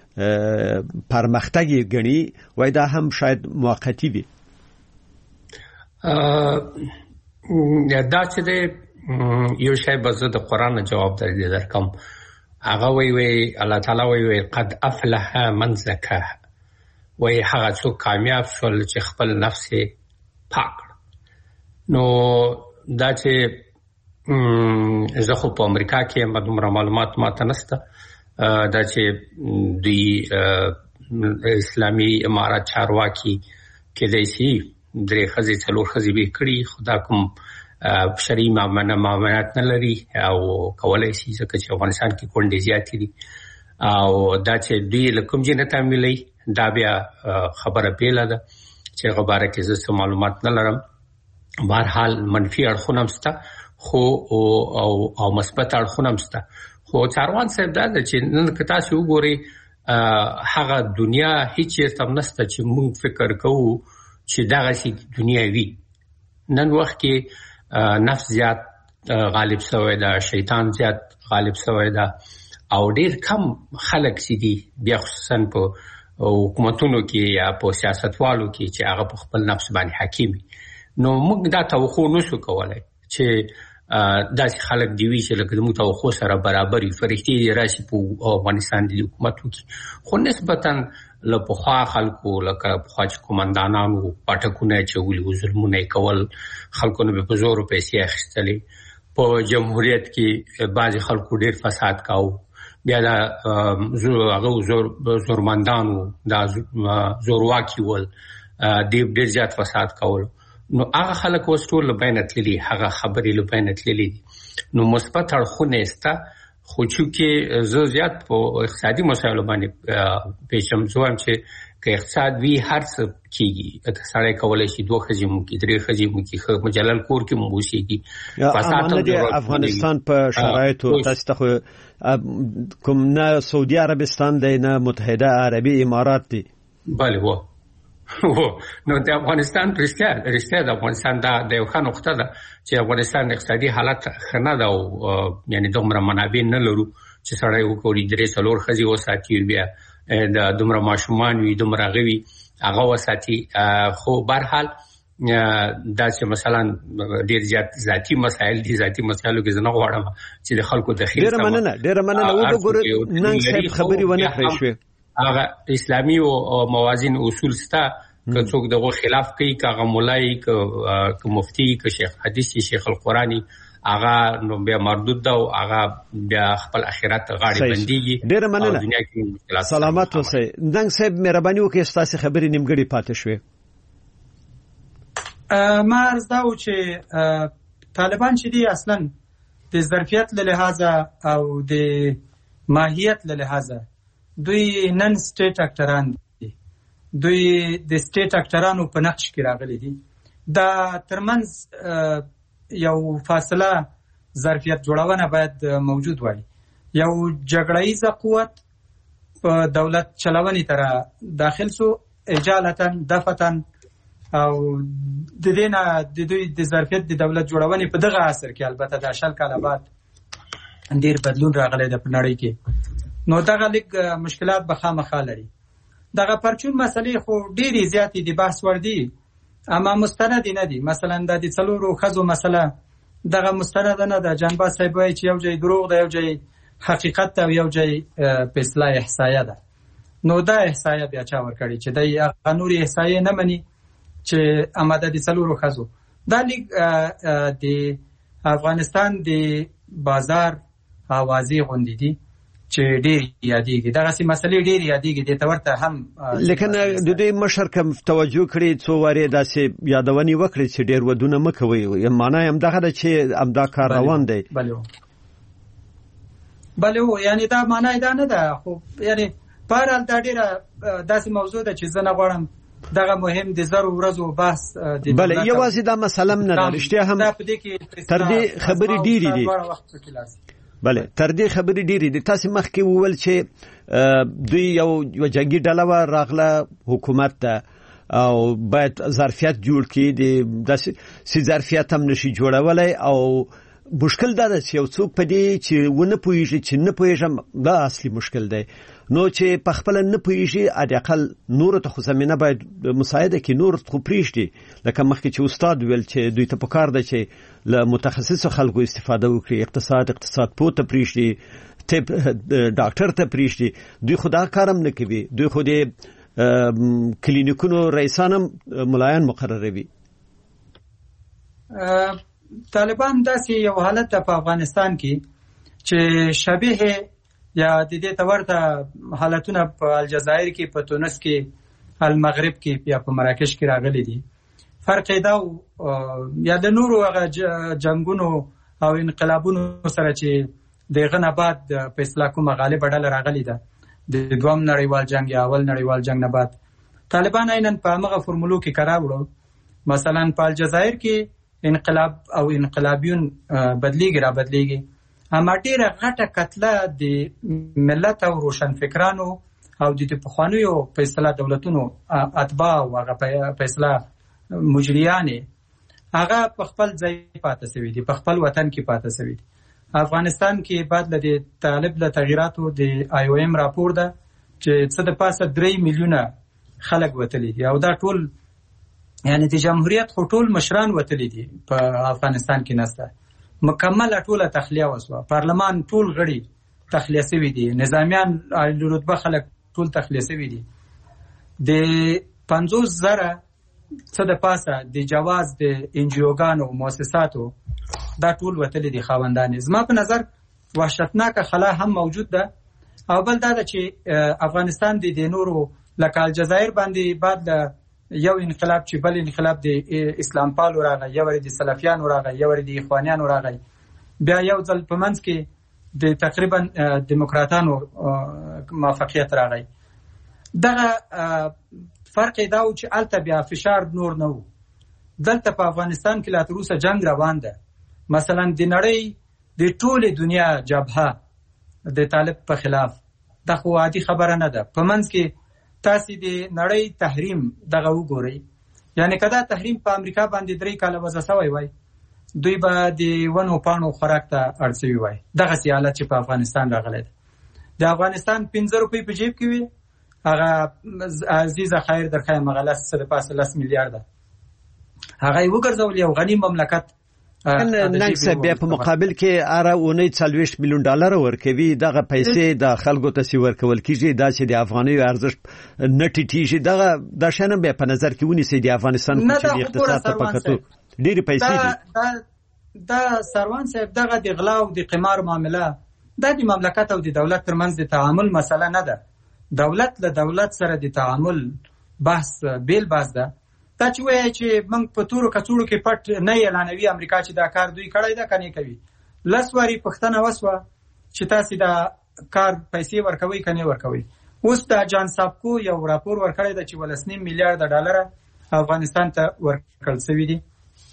پرمختګ غني وای دا هم شاید موقتی وي. دا چې یو شی به زه د قرآن جواب درکم، هغه وی وی الله تعالی وی وی قد افلح من زکاها، وی هغه څوک کامیاب شول چې خپل نفس پاک. نو دا چې زه خو په امریکا کې هم دومره معلومات ماته نشته، دا چې دوی اسلامي امارات چارواکي کېدای شي درې ښځې څلور ښځې به کړي، خو دا کوم شرعي معاملات نه لري او کولی شي ځکه چې افغانستان کې کونډې زیاتې دي، او دا چې دوی له کوم ځای نه تمویلوي دا بیا خبره بیله ده چې هغه باره کې زه څه معلومات نه لرم. بهرحال منفي اړخونه هم شته خو او او مثبت اړخونه هم شته، خو چاروان صاحب دا ده چې نن که تاسو وګورئ هغه دنیا هیڅ چېرته هم نشته چې موږ فکر کوو چې دغسې دنیا وي. نن وخت کې نفس زیات غالب شوی ده، شیطان زیات غالب شوی ده او ډېر کم خلک چې دي بیا خصوصا په حکومتونو کې یا په سیاستوالو کې چې هغه په خپل نفس باندې حاکم وي. نو موږ دا توقع نشو کولی چې داسې خلک دی وي چې لکه زموږ توقع سره برابر وي، فرښتې دې راشي په افغانستان د حکومتو کې. خو نسبتا له پخوا خلکو لکه پخوا چې قومندانانو پاټکونه اچولي وو، ظلمونه یې کول، خلکو نه به په زورو پیسې اخیستلې. په جمهوریت کې بعضې خلکو ډېر فساد کاوه، بیا دا هغه زور زورمندانو دا زورواکي ول، ډېر ډېر زیات فساد کول. نو هغه خلک اوس ټول له بینه تللي، هغه خبرې له بینه تللي دي. نو مثبت اړخونه یې شته، خو چونکې زه زیات په اقتصادي مسایلو باندې پېژم، زه وایم چې که اقتصاد وي هر څه کېږي. سړی کولی شي دوه ښځې مو کړي، درې ښځې مو کړي، ښه مجلل کور کې مو اوسېږي. امانه د افغانستان په شرایطو تاسو ته خو کوم نه سعودي عربستان دی نه متحده عربي امارات دي. بله و نو د افغانستان رښتیا رښتیا د افغانستان دا د یو ښه نقطه ده چې افغانستان اقتصادي حالت ښه نه ده او یعنې دومره منابع نه لرو چې سړی وکړي درې څلور ښځې وساتي، بیا د دومره ماشومان وي، دومره هغه وي هغه وساتي. خو بهرحال دا چې مثلا ډېر زیات ذاتي مسایل دي، ذاتي مسایلو کې زه نه غواړم چې د خلکو دخیل ډېره مننه ډېره مننه وګورئ نن صاحب خبرې ونه کړې شوې. هغه اسلامي او موازین اصول ستا که څوک دغه خلاف کوي، که هغه مولای، که مفتی، که شیخ حدیث، شیخ القرآني، هغه نو بیا مردود ده او هغه بیا خپل اخرت غاړي بنديږي. ډیر مننه. دنیا کې مشکلات سلامت اوسئ. نن صاحب مهرباني وکړئ ستاسو خبرې نیمګړې پاتې شوې. ما عرض دا و چې طالبان چې دي اصلا د ظرفیت له لحاظه او د ماهیت له لحاظه دوی نن سټیټ اکټران دي. دوی د سټیټ اکټرانو په نقش کې راغلي دي. دا ترمنځ یو فاصله ظرفیت جوړونه باید موجود وای. یو جګړه‌ایز قوت په دولت چلونې تر داخل سو اجالتن دفتن او د دینه د دوی د ظرفیت د دولت جوړونې په دغه عصر کې البته د شل کاله بعد ډیر بدلون راغلی د نړۍ کې. نو دغه لیک مشکلات به خامخا لري. دغه پرچون مسلې خو ډیرې زیاتې د بحث وړ دي اما مستند نه دي. مثلا د څلورو خزو مسله دغه مستند نه ده. جنباز صاحب وایي چې یو ځای دروغ ده، یو ځای حقیقت ده او یو ځای فیصله احصایه ده. نو دا احصایه بیا چا ورکړي چې د نوري احصایه نه مني چې آماده دي څلورو خزو. دا لیک د افغانستان د بازار اوازې غونډې دي چې ډېر یادېږي. دغسې مسلې ډېر یادېږي. دې ته ورته هم لیکن د دوی مشر کوم توجه کړي څو وارې داسې یادونې وکړي چې ډېر ودونه مه کوئ. معنا یې همدغه ده چې همدا کار روان دی. بله بله هو یعنې دا معنا یې دا نه ده. خو یعنې په هر حال دا ډېره داسې موضوع ده چې زه نه غواړم دغه مهم د زرو ورځو بحث د بله یوازې دا مسله نه ده. رښتیا هم تر دې خبرې ډېرې دي. بله تر دې خبرې ډېرې دي. تاسې مخکې وویل چې دوی یو یو جنګي ډله وه راغله حکومت ته او باید ظرفیت جوړ کړي. د داسې ظرفیت هم نشي جوړولی او مشکل دا ده چې یو څوک په دې چې ونه پوهېږي چې نه پوهېږم دا اصلي مشکل دی. نو چې په خپله نه پوهېږي حداقل نورو ته خو زمینه باید مساعده کړي. نور خو پرېږدي لکه مخکې چې استاد ویل چې دوی ته پکار ده چې له متخصصو خلکو استفاده وکړي. اقتصاد اقتصاد پوه ته پرېږدي، طب ډاکټر ته پرېږدي. دوی خو دا کار هم نه کوي. دوی خو د کلینیکونو رئیسان هم ملایان مقرروي. طالبان داسې یو حالت ده په افغانستان کې چې شبیه یا د دې ته ورته حالتونه په الجزایر کې، په تونس کې، المغرب کې یا په مراکش کې راغلي دي. فرق یې دا یا د نورو هغه جنګونو او انقلابونو سره چې د هغه نه بعد په اصطلاح کومه غالبه ډله راغلې ده د دویم نړیوال جنګ یا اول نړیوال جنګ نه بعد، طالبان عیناً په همغه فرمولو کې کار وړو. مثلا په الجزایر کې انقلاب او انقلابیون بدلیږي را بدلیږي، اما ډیره غټه کتله د ملت او روشنفکرانو او د پخوانیو په اصطلاح دولتونو اتباع او هغه په اصطلاح مجریان هغه په خپل ځای پاتې شوي دي، په خپل وطن کې پاتې شوي دي. افغانستان کې بعد له طالب له تغییراتو د آی او ایم راپور ده چې څه د پاسه درې میلیونه خلک وتلي دي او دا ټول یعنی د جمهوریت خو ټول مشران وتلي دي په افغانستان کې نسته. مکمله ټوله تخلیه وسوه، پارلمان ټول غړي تخلیه شوي دي، نظامیان رتبه خلک ټول تخلیه شوي دي. د پنځوس زره څه د پاسه د جواز د انجیوګانو مؤسساتو دا ټول وتلي دي خاوندان. زما په نظر وحشتناکه خلا هم موجود ده. او بل دا ده چې افغانستان د نورو لکه الجزایر باندې بعد یو انقلاب چې بل انقلاب د اسلام پالو راغی، یو ور د سلفیانو راغی، یو ور د اخوانیانو راغی، بیا یو ځل په منځ کې د تقریبا دموکراتانو موافقیت راغی. دغه فرق دا و چې الته بیا فشار نور نه و. دلته په افغانستان کې لا تر اوسه جنگ روان ده. مثلا د نړۍ د ټولې دنیا جبهه د طالب په خلاف دا خو عادي خبره نه ده. په منځ کې تاسې د نړۍ تحریم دغه وګورئ، یعنی که دا تحریم په امریکا باندې درې کاله وضع شوی وای دوی به د ونو پاڼو خوراک ته اړ شوي وای. دغسې حالت چې په افغانستان راغلی ده. د افغانستان پنځه روپۍ په جیب کې وي، هغه عزیزه خیر درخوایم هغه لس څه د پاسه لس میلیارده هغه یې وګرځول یو غني مملکت. ننګ صاحب بیا په مقابل کې اره اونۍ څلوېښت میلیون ډالر ورکوي. دغه پیسې د خلکو ته چې ورکول کېږي دا چې د افغانیو ارزښت نه ټیټېږي، دغه دا شیان هم بیا په نظر کې ونیسئ. د افغانستان کوچني اقتصاد ته په کتو ډېرې پیسې دي. دا سروان صاحب دغه د غلا او د قمار معامله دا د مملکت او د دولت ترمنځ د تعامل مسله نه ده. دولت له دولت سره د تعامل بحث بیل بحث ده. دا چې وایي چې موږ په تورو کڅوړو کې پټ نه اعلانوي امریکا چې دا کار دوی کړی ده کني کوي. لسواري پښتنه وسوه چې تاسو دا کار پیسې ورکوي کني ورکوي. اوس دا جان سابکو یو راپور ورکړی ده چې ولسنیم میلیارډ ډالر افغانستان ته ورکړل شوی دي.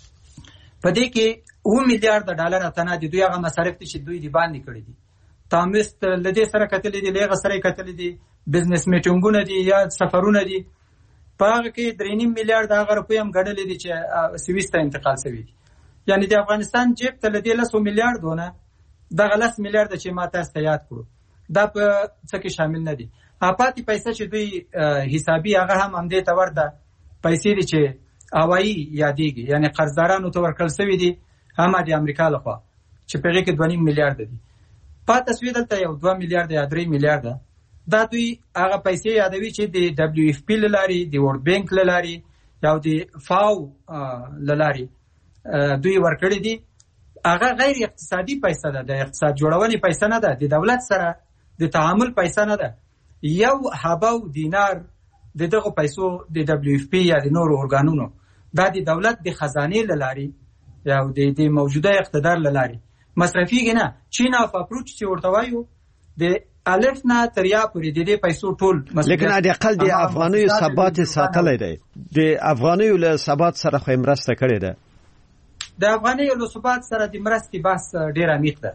په دې کې اوه میلیارډ ډالر اتنه د دوی هغه مصارف چې دوی دی باندې کړی دي. تامست لدې سره کتلې دي، لغه سره کتلې دي، بزنس میټینګونه دي یا سفرونه دي. په هغه کې درې نیم میلیارډ هغه روپۍ هم ګڼلې دي چې سویس ته انتقال شوي دي. یعنی د افغانستان جیب ته لدې لسو میلیارډونه دغه لس میلیارډ چې ما تاسو ته یاد کړو دا په څه کې شامل نه دي. پاتې پیسې چې دوی حسابي هغه هم همدې ته ورته پیسې دي چې هوایي یادېږي، یعنی قرضدارانو ته ورکړل شوي دي هم د امریکا لخوا چې په هغې کې دوه نیم میلیارډ دي. پاتې شوي دلته یو دوه میلیارډ یا درې میلیارډ دا دوی هغه پیسې یادوي چې د ډبلیو اف پی له لارې، د ورلډ بانک له لارې یا د فاو له لارې دوی ورکړي دي. هغه غیر اقتصادي پیسې ده، د اقتصاد جوړونې پیسې نه ده، د دولت سره د تعامل پیسې نه ده. یو حبه او دینار د دغه پیسو د ډبلیو اف پی یا د نورو ارګانونو دا د دولت د خزانې له لارې یا د موجوده اقتدار له لارې مصرفیږي نه. چین اف اپروچ چې ورته وایو د الف نه تر یا پورې د دې پیسو ټول لیکن د اقل د افغانیو ثبات ساتلای دی، د افغانیو له ثبات سره خو مرسته کړې ده. د افغانیو له ثبات سره د مرستې بحث ډیر عمیق ده.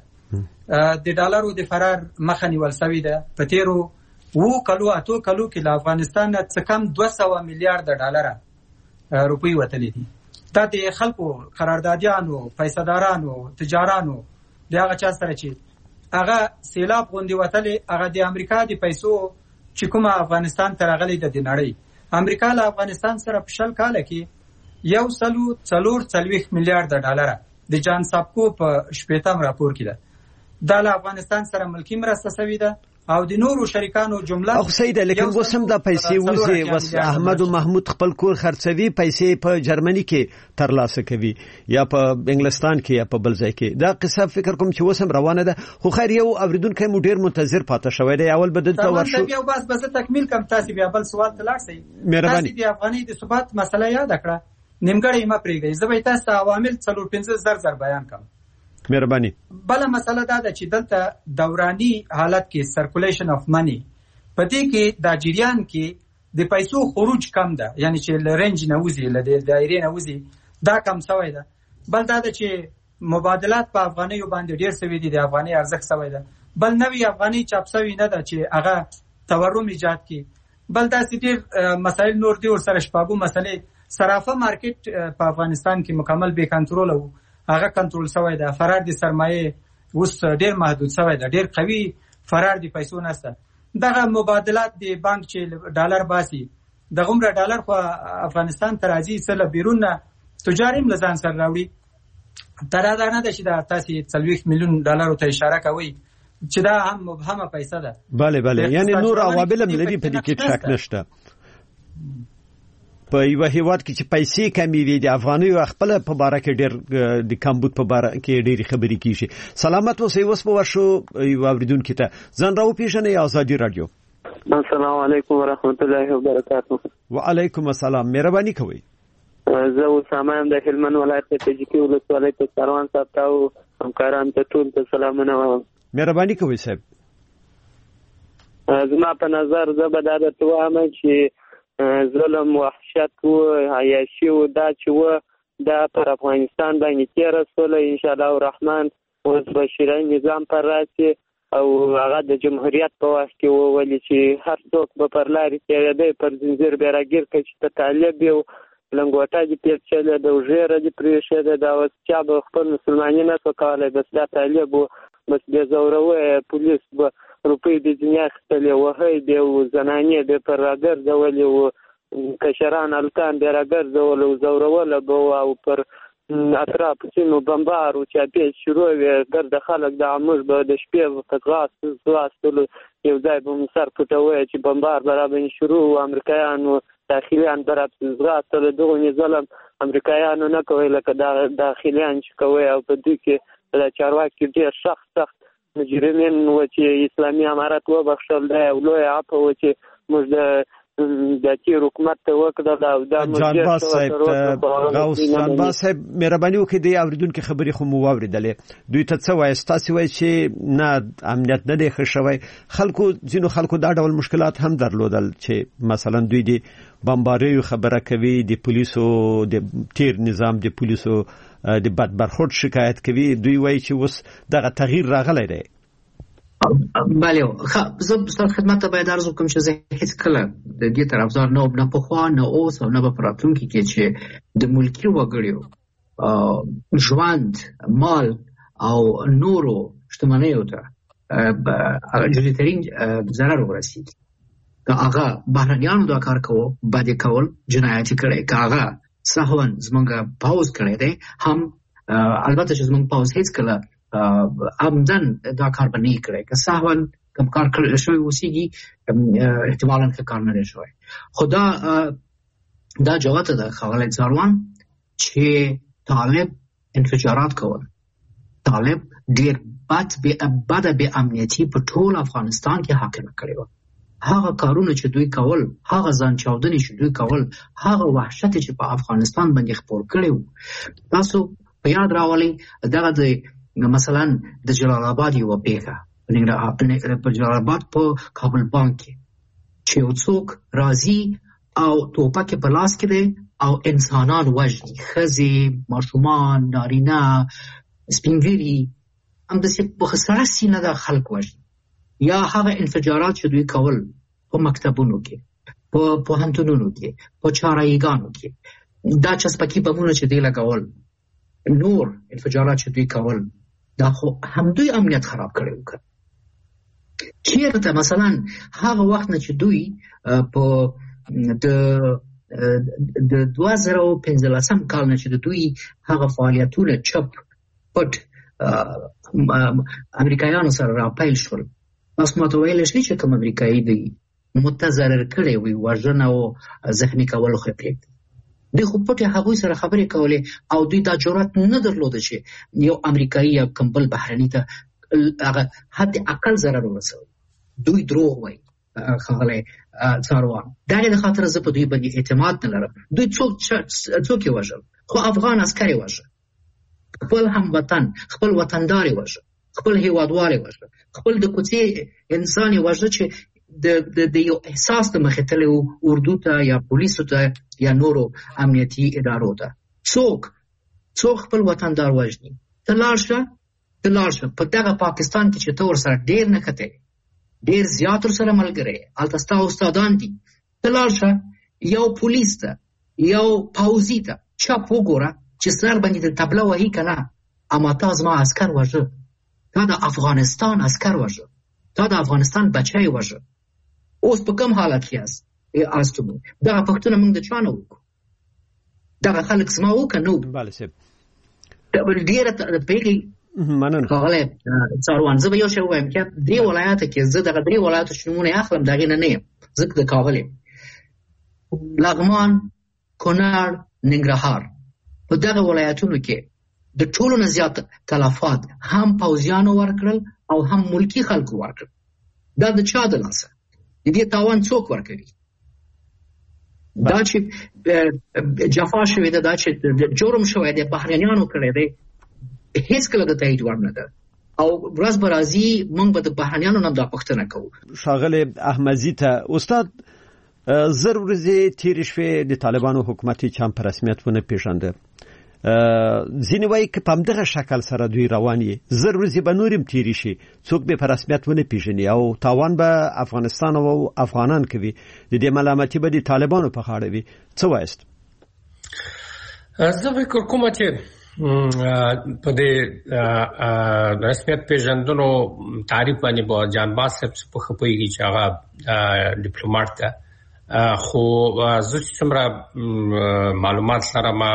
د ډالرو د فرار مخه نیول شوې ده. په تیرو وو کلو اتو کلو کې له افغانستان نه څه کم دوه سوه میلیارډ ډالر روپۍ وتلې دي. دا د خلکو قراردادیانو، پیسه‌دارانو، تجارانو د هغه چا سره چې هغه سیلاب غوندې وتلې، هغه د امریکا د پیسو چې کومه افغانستان ته راغلې ده د نړۍ. امریکا له افغانستان سره په شل کاله کې یو سلو څلور څلوېښت میلیارډ ډالر د جان سابکو په شپېتم راپور کې ده. دا له افغانستان سره ملکي مرسته شوې ده او د نورو شریکانو جمله خو سید لیکن وسم د پیسې وزي وس احمد او محمود خپل کور خرڅوي، پیسې په جرمني کې ترلاسه کوي یا په انګلستان کې یا په بل ځای کې. دا قصه فکر کوم چې وسم روانه ده. خو خیر یو اوریدونکو مو ډیر منتظر پاتې شوی دی. اول بدلته ورشو یو بس بس تکمیل کوم. تاسو بیا بل سوال تلاړ سي. مهرباني د افغاني د ثبات مسله یاد کړه، نیمګړی ما پرېږدئ. زه به تاسو عوامل څلور پنځه زر زر بیان کوم. مهرباني. بل مسله دا ده چې دلته دوراني حالت کې سرکولیشن اف منی په دې کې د جریان کې د پیسو خروج کم ده، یعنی چې رنج نه وځي، له دایرې نه وځي، دا کم شوی ده. بل دا ده چې مبادلات په افغانیو باندې ډیر شوي دي، د افغاني ارزښت شوی ده. بل نوی افغاني چاپ شوی نه ده چې هغه تورم ایجاد کړي. بل داسې ډیر مسایل نور دي ورسره شپږو مسلې. صرافه مارکیټ په افغانستان کې مکمل بې کنټرول وو، هغه کنټرول شوی ده. فرار د سرمایه اوس ډیر محدود شوی ده، ډیر قوي فرار د پیسو نشته. دغه مبادلات د بانک چې ډالر باسي، دغه عمر ډالر خو افغانستان ته راځي سره بیرون تجار هم لزان سره راوړي. تر دا نه ده چې دا تاسو څلوېښت میلیون ډالر ته اشاره کوي چې دا هم مبهمه پیسې ده. bale bale یعنی نور عوامل هم لري په دې کې شک نشته. په یو هیواد کې چې پیسې کمی وي د افغانیو خپل په باره کې ډېر د کمبود په باره کې ډېری خبرې کیږي. سلامت اوسئ. اوس به ورشو یو اوریدونکو ته ځان راوپېژنئ. ازادي رادیو. السلام علیکم ورحمت الله وبرکاته. وعلیکم السلام. مهرباني کوئ. زه اسامه یم د هلمند ولایت تجکی ولسوالۍ ته سروان صاحب ته او همکارانو ته ټول ته سلامونه وایم. مهرباني کوئ صاحب. زما په نظر زه به دا درته وایم چې ظلم، وحشت و عیاشي و دا چې و دا پر افغانستان باندې تېره سوله انشاءالله الرحمن اوس به شرعي نظام پر راسي او هغه د جمهوریت په وخت کې وولي چې هر څوک به پر لارې تېرېدی، پر زنځیر به راګیر کړي چې ته طالب یې لنګوټه دې پیچلې ده او ږیره دې پرېښې ده، اوس چا به خپل مسلماني نه شو کولی، بس دا طالب و، بس بې زوروه پولیس به روپۍ د ځینې اخیستلې، وهی دې و، زنانې دې پر راګرځولې و، کشران هلکان دې راګرځول او زوروله به و او پر اطرافو سیمو بمبار و چاپېچ شروع وې، ګرده خلک دغه موږ به د شپې په ځغاستلو یو ځای به مو سر پټوی چې بمبار به راباندې شروع و، امریکایانو داخليان برابطه سره دغه ظلم امریکایانو نه کوي لکه دا داخليان چې کوي او په دې کې د چارواکي ډېر سخت سخت مجرمین و چې اسلامي امارات و بخښل دی او لوی عفو و چې موږ د د تیر حکومت ته وکړه دا د جانباز صاحب غوث جانباز صاحب مهرباني وکړئ د اوریدونکو خبرې خو مو واوریدلې دوی ته څه وایي تاسو وایي چې نه امنیت نه دی ښه شوی خلکو ځینو خلکو دا ډول مشکلات هم درلودل چې مثلا دوی د بمباریو خبره کوي د پولیسو د تیر نظام د پولیسو د بد برخورد شکایت کوي دوی وایي چې اوس دغه تغییر راغلی دی بله خب زه ستاسو خدمت ته باید عرض وکړم چې زه هیڅ کله د دې طرفدار نه وم نه پخوا نه اوس او نه به په راتلونکي کې چې د ملکي وګړو ژوند مال او نورو شتمنیو ته جديترین ضرر ورسیږي که هغه بهرنیانو دا کار کوو باندې کول جنایتي کړي که هغه سهون زمونږ پاوز کړی دی هم البته چې زمونږ پاوز هیڅ کله عمدن دا کار به نه کړي که سهون کوم کار کړی شوی اوسېږي احتمالاً ښه کار نه دی شوی خو دا دا جوته ده ښاغلی څاروان چې طالب انفجارات کول طالب ډېر بد بده بې امنیتي په ټول افغانستان کې حاکمه کړې وه هغه کارونه چې دوی کول هغه ځان چاودنې چې دوی کول هغه وحشت چې په افغانستان باندې خپور کړی و تاسو په یاد راولئ دغه د مثلا د جلال آباد یو پیښه په جلال آباد په کابل بانک کې چې یو څوک راځي او توپک په لاس کې دی او انسانان وژني ښځې ماشومان نارینه سپینږیري همداسې په سړه سینه د خلک وژني یا هغه انفجارات چې دوی کول په مکتبونو کې په پوهنتونونو کې په چارایګانو کې دا چسپکي بمونه چې دوی لګول نور انفجارات چې دوی کول دا خو هم دوی امنیت خراب کړی وکړ چیرته مثلا هغه وخت نه چې دوی په د د دوه زره او پنځلسم کال نه چې دوی هغه فعالیتونه چپ پټ امریکایانو سره راپیل شول تاسو ماته ویلی شئ چې کوم امریکایي دی متضرر کړی وي وژنه او زخمي کول خو یې پرېږدي دوی خو پټې هغوی سره خبرې کولې او دوی دا جرأت نه درلوده چې یو امریکایي یا کوم بل بهرني ته هغه حد اقل ضرر ورسوي دوی دروغ وایي ښاغلی څاروان د هغې د خاطره زه په دوی باندې اعتماد نه لرم دوی څوک څوک یې وژل خو افغان عسکر یې وژل خپل هموطن خپل وطندار یې وژل خپل هیوادوال یې وژل خپل د کوڅې انسان یې وژل چې د د یو احساس د مخې تللی و اردو ته یا پولیسو ته یا نورو امنیتي ادارو ته څوک څوک خپل وطندار وژني ته لاړ شه ته لاړ شه په دغه پاکستان کې چې ته ورسره ډېر نښتی ډېر زیات ورسره ملګری هلته ستا استادان دي ته لاړ شه یو پولیس ته یو پوځي ته چپ وګوره چې سر باندې د تبله وهي که نه اما تا زما عسکر وژه تا د افغانستان عسکر وژه تا د افغانستان بچی وژه اوس په کوم حالت کې یاست یاستو دغه پوښتنه موږ د چا نه وکړو دغه خلک زما وکړه نه بله صاحب ډېره پوهېږئ مننه ښاغلی څاروان زه به یو شی ووایم چې درې ولایاته کې زه دغه درې ولایاتو چې نومونه یې اخلم د هغې نه نه یم زه د کابل یم لغمان کونړ ننګرهار په دغه ولایتونو کې د ټولو نه زیات تلفات هم پوځیانو ورکړل او هم ملکي خلکو ورکړل دا د چا د لاسه د دې تاوان څوک ورکوي دا چې جفا شوې ده دا چې جرم شوی دی بهرنیانو کړی دی هېڅکله د تایید وړ نه ده او ورځ به راځي موږ به د بهرنیانو نه دا پوښتنه کوو ښاغلی احمدزي ته استاد زر ورځې تېرې شوې د طالبانو حکومت هېڅ هم په رسمیت ونه پېژانده ځینې وایي که په همدغه شکل سره دوی روان یې زر ورځې به نور هم تېرې شي څوک به په رسمیت ونه پېژني او تاوان به افغانستان او افغانان کوي د دې ملامتي به د طالبانو په غاړه وي څه وایست زه فکر کوم چې په دې رسمیت پېژندنو تعریف باندې به جانباز صاحب په ښه پوهېږي چې هغه ډیپلوماټ ده خو زه چې څومره معلومات سره ما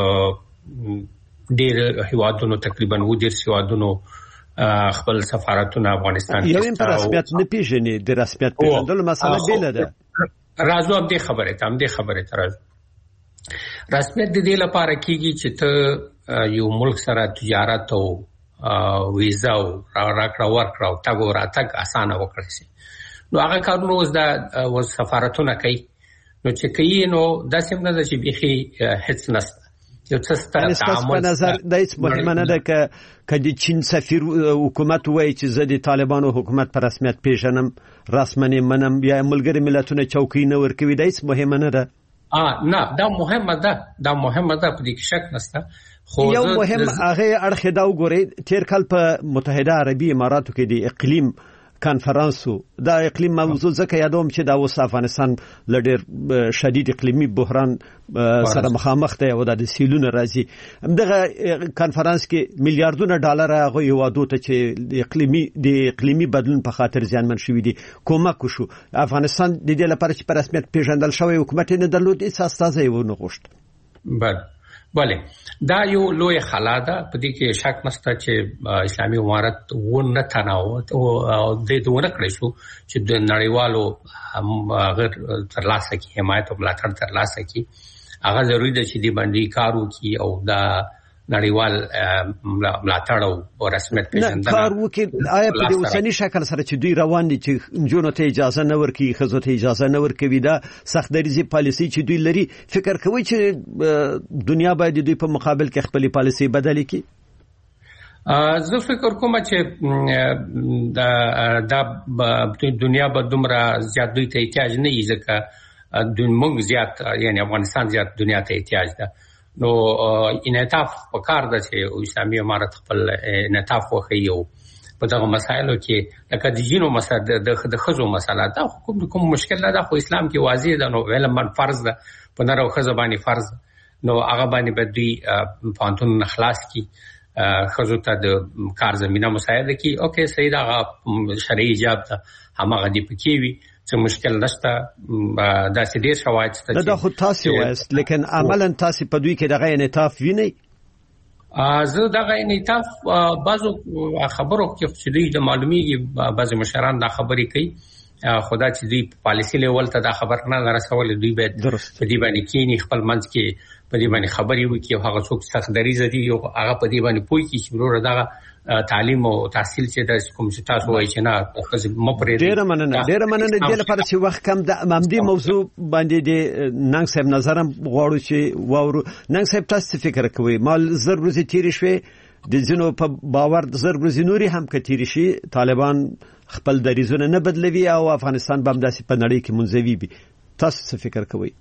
ډېر هیوادونو تقریبا اووه دېرش هیوادونو خپل سفارتونه افغانستان کې یو هم په رسمیت نه پېژني د رسمیت پېژندلو مسله بېله ده راځو هم دې خبره ته هم دې خبره ته راځو. رسمیت د دې لپاره کیږي چې ته یو ملک سره تجارت او ویزا او راکړه ورکړه او تګ او راتګ اسانه وکړي شي. نو هغه کارونه اوس د سفارتونه کوي. نو چې کوي نو داسې هم نه چې بيخي هیڅ نشته. یو څه ستاسو تعامل نظر د هیڅ مهمه نه ده ک کدي چین سفیر حکومت وایي چې زه د طالبانو حکومت په رسمیت پیژنم رسمنې منم یا ملګری ملتونه چوکۍ نه ورکوي د هیڅ مهمه نه ده. ا نه دا مهمه ده دا مهمه ده په دې کې شک نشته. خو یو مهم هغه اړخ دا وګورئ تیر کال په متحده عربي اماراتو کې د اقلیم کانفرنسو دا اقلیم موضوع ځکه یادوم چې دا اوس افغانستان لډیر شدید اقلیمی بحران سره مخامخ دی او د سیلونو راځي. دغه کانفرنس کې میلیارډونه ډالر هغه یوادو ته چې د اقلیمی د اقلیمی بدلون په خاطر ځانمن شوی دي کومک وشو. افغانستان د دې لپاره چې په رسمیت پیژندل شوی حکومت نه درلود هیڅ استازی و نه غوښت. بله بله دا یو لوی خلا ده په دې کې شک نشته چې اسلامي امارت ونه تناوت او د دونه کړی شو چې د نړیوالو غیر ترلاسه کی حمایت او ملاتړ ترلاسه کی هغه ضروری ده چې دی باندې کارو کی او دا نړیوال ملاتړ او رسمیت پیژندنه کار وکړي. آیا په دې اوسنی شکل سره چې دوی روان دي چې جنونو ته اجازه نه ورکړي خزو ته اجازه نه ورکوي دا سخت دریزي پالیسي چې دوی لري فکر کوي چې دنیا باید دوی په مقابل کې خپل پالیسي بدل کړي؟ زه فکر کوم چې دا دنیا به دومره زیات دوی ته احتیاج نه یي ځکه د موږ زیات یعنی افغانستان زیات دنیا ته احتیاج ده. نو انعطاف په کار ده چې اسلامي امارت خپل انعطاف وکړي او په دغه مسایلو کې لکه د جنو مسله د خزو مسله دا کوم کوم مشکل نه ده خو اسلام کې واضح ده. نو علم فرض ده په نر او خزو باندې فرض نو هغه باندې به دوی پانتون خلاص کی خزو ته د کار زمينه مساعده کی اوکې صحیح ده شرعي ایجاب ده همغه دی پکې وي څه مشکل نشته. دا چې ډیر شواهد شته دا خو تاسو وایست لیکن عملاً تاسو په دوی کې دغه انعطاف وینئ؟ زه دغه انعطاف بعضو خبرو کې چې دوی د معلومیږي بعض مشران دا خبرې کوي خدا چې دوی پالیسی لیول ته دا خبر نه رسول دوی به په دې باندې کینی خپل منځ کې په دې باندې خبرې وکړي او هغه څوک سخت دریزه دي او هغه په دې باندې پوي کې چې ورور دغه تعلیم او تحصیل چې د کوم چې تاسو وایي چې نه مپرې ډېر مننه ډېر مننه د لپاره چې وخت کم د امامدي موضوع باندې د ننګ صاحب نظرم غواړو چې واورو. ننګ صاحب تاسو فکر کوئ مال زر ورځې تیر شوي د ځینو په باور زر ورځې نوري هم کتیر شي طالبان خپل دریزونه نه بدلوي او افغانستان به هم داسې په نړۍ کې منزوي وي. تاسو څه فکر کوئ؟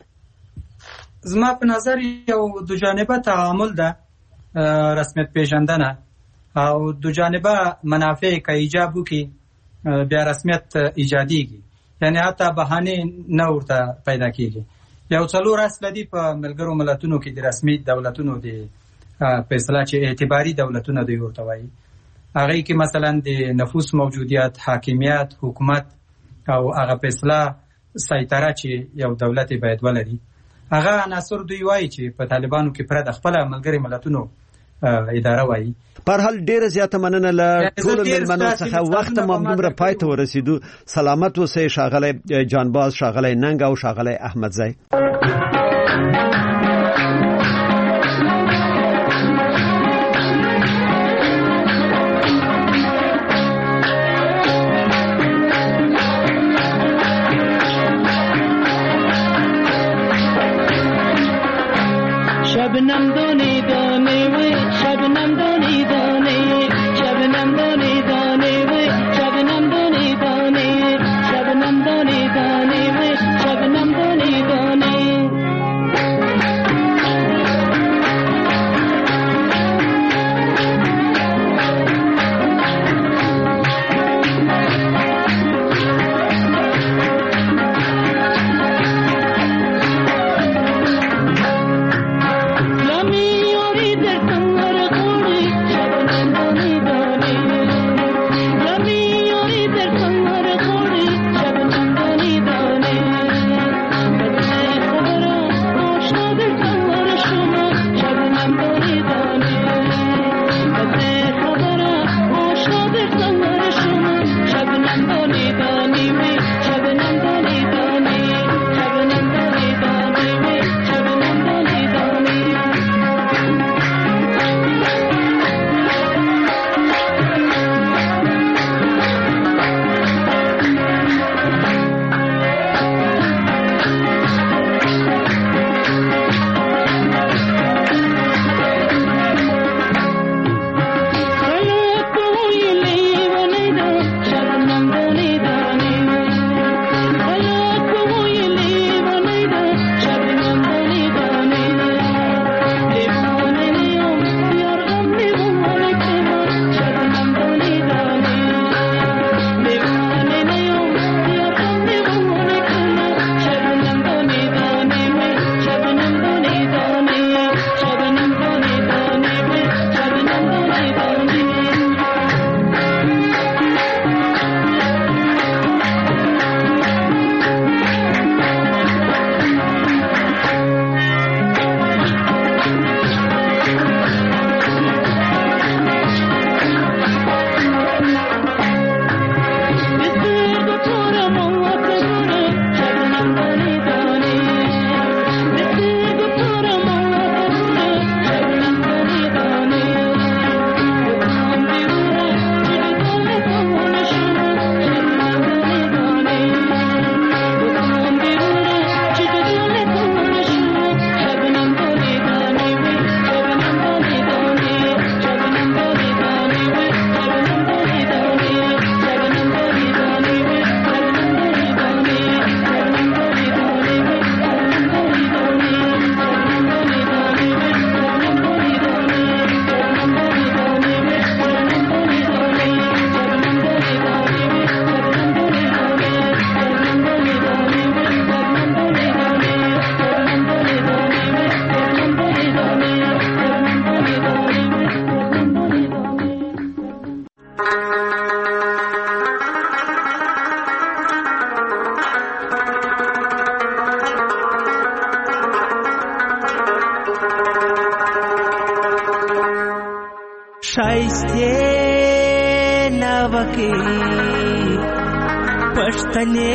زما په نظر یو دو جانبه تعامل ده رسمیت پیژندنه او دو جانبه منافع که ایجاب وکړي بیا رسمیت ایجادیږي یعنی حتی بهانه نه ورته پیدا کیږي. یو څلور اصل دي په ملګرو ملتونو کې د رسمي دولتونو د په اصطلاح چې اعتباري دولتونه دی ورته وایي هغه کې مثلا د نفوذ موجودیت حاکمیت حکومت او هغه په اصطلاح سیطره چې یو دولت باید ولري هغه عناصر دوی وایي چې په طالبانو کې پر د خپل ملګری ملتونو اداره وایي. پر حال ډیره زیاته مننه له ټول ملمنو څخه وخت ممنومره پای ته ورسېدو. سلامت اوسئ شاغلی جانباز شاغلی ننګ او شاغلی احمدزی. शबनम दोने दोने वे शबनम दोने दोने शबनम दोने दोने वे शबनम दोने दोने शबनम दोने दोने वे शबनम दोने दोने شایسته ناوکي پښتنې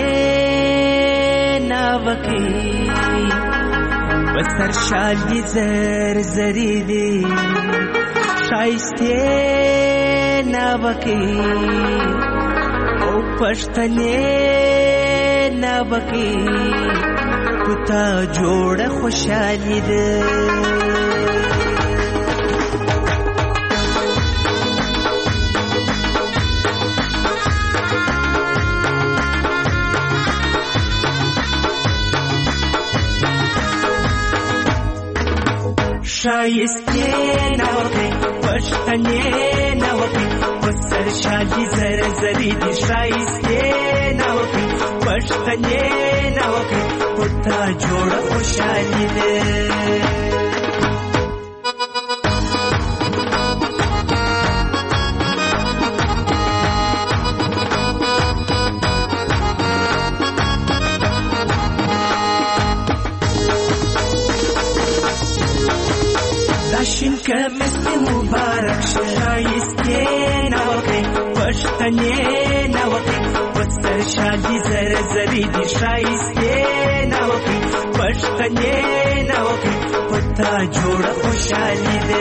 ناوکي بسر شال دي زر زري دي شایسته ناوکي او پښتنې ناوکي پتا جوړه خوشالي ده شایسته ناوکي پښتنې ناوکي وسر شالي زر زري دي شایسته ناوکي پښتنې ناوکي پتا جوړه خوشالي ده داشین کمست مبارک شایسته ناوکي پښتنې ناوکي وسر شالي زر زري دي شایسته ناوکي پښتنې ناوکي پتا جوړه خوشالي ده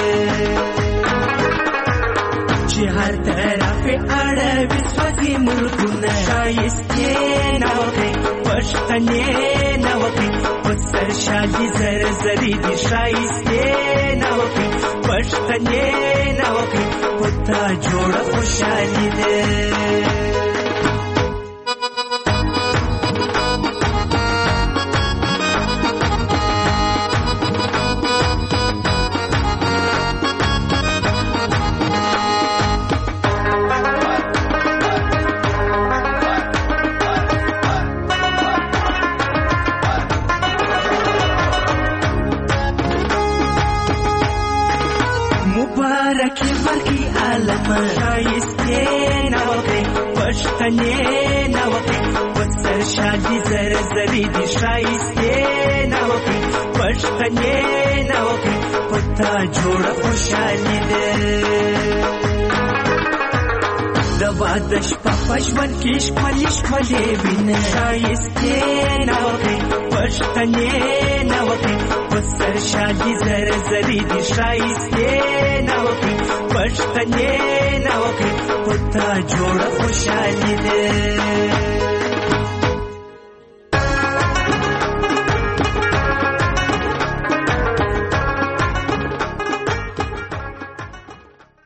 چې هر طرف اړه وسوځي ملکونه شایسته ناوکي پښتنې ناوکي وسر شالي زر زري دي شایسته ناوکي پښتنې ناوکي پتا جوړه خوشالي ده مبارک ورکی عالم شایسته ناوکي پښتنې ناوکي وسر شالي زر زري دي شایسته ناوکي پښتنې ناوکي پتا جوړه خوشالي ده د واده شپه پښمن کې ښکلي ښکلي وینه شایسته ناوکي پښتنې ناوکي وسر شالي زر زري دي شایسته ناوکي پښتنې ناوکي پتا جوړه خوشالي ده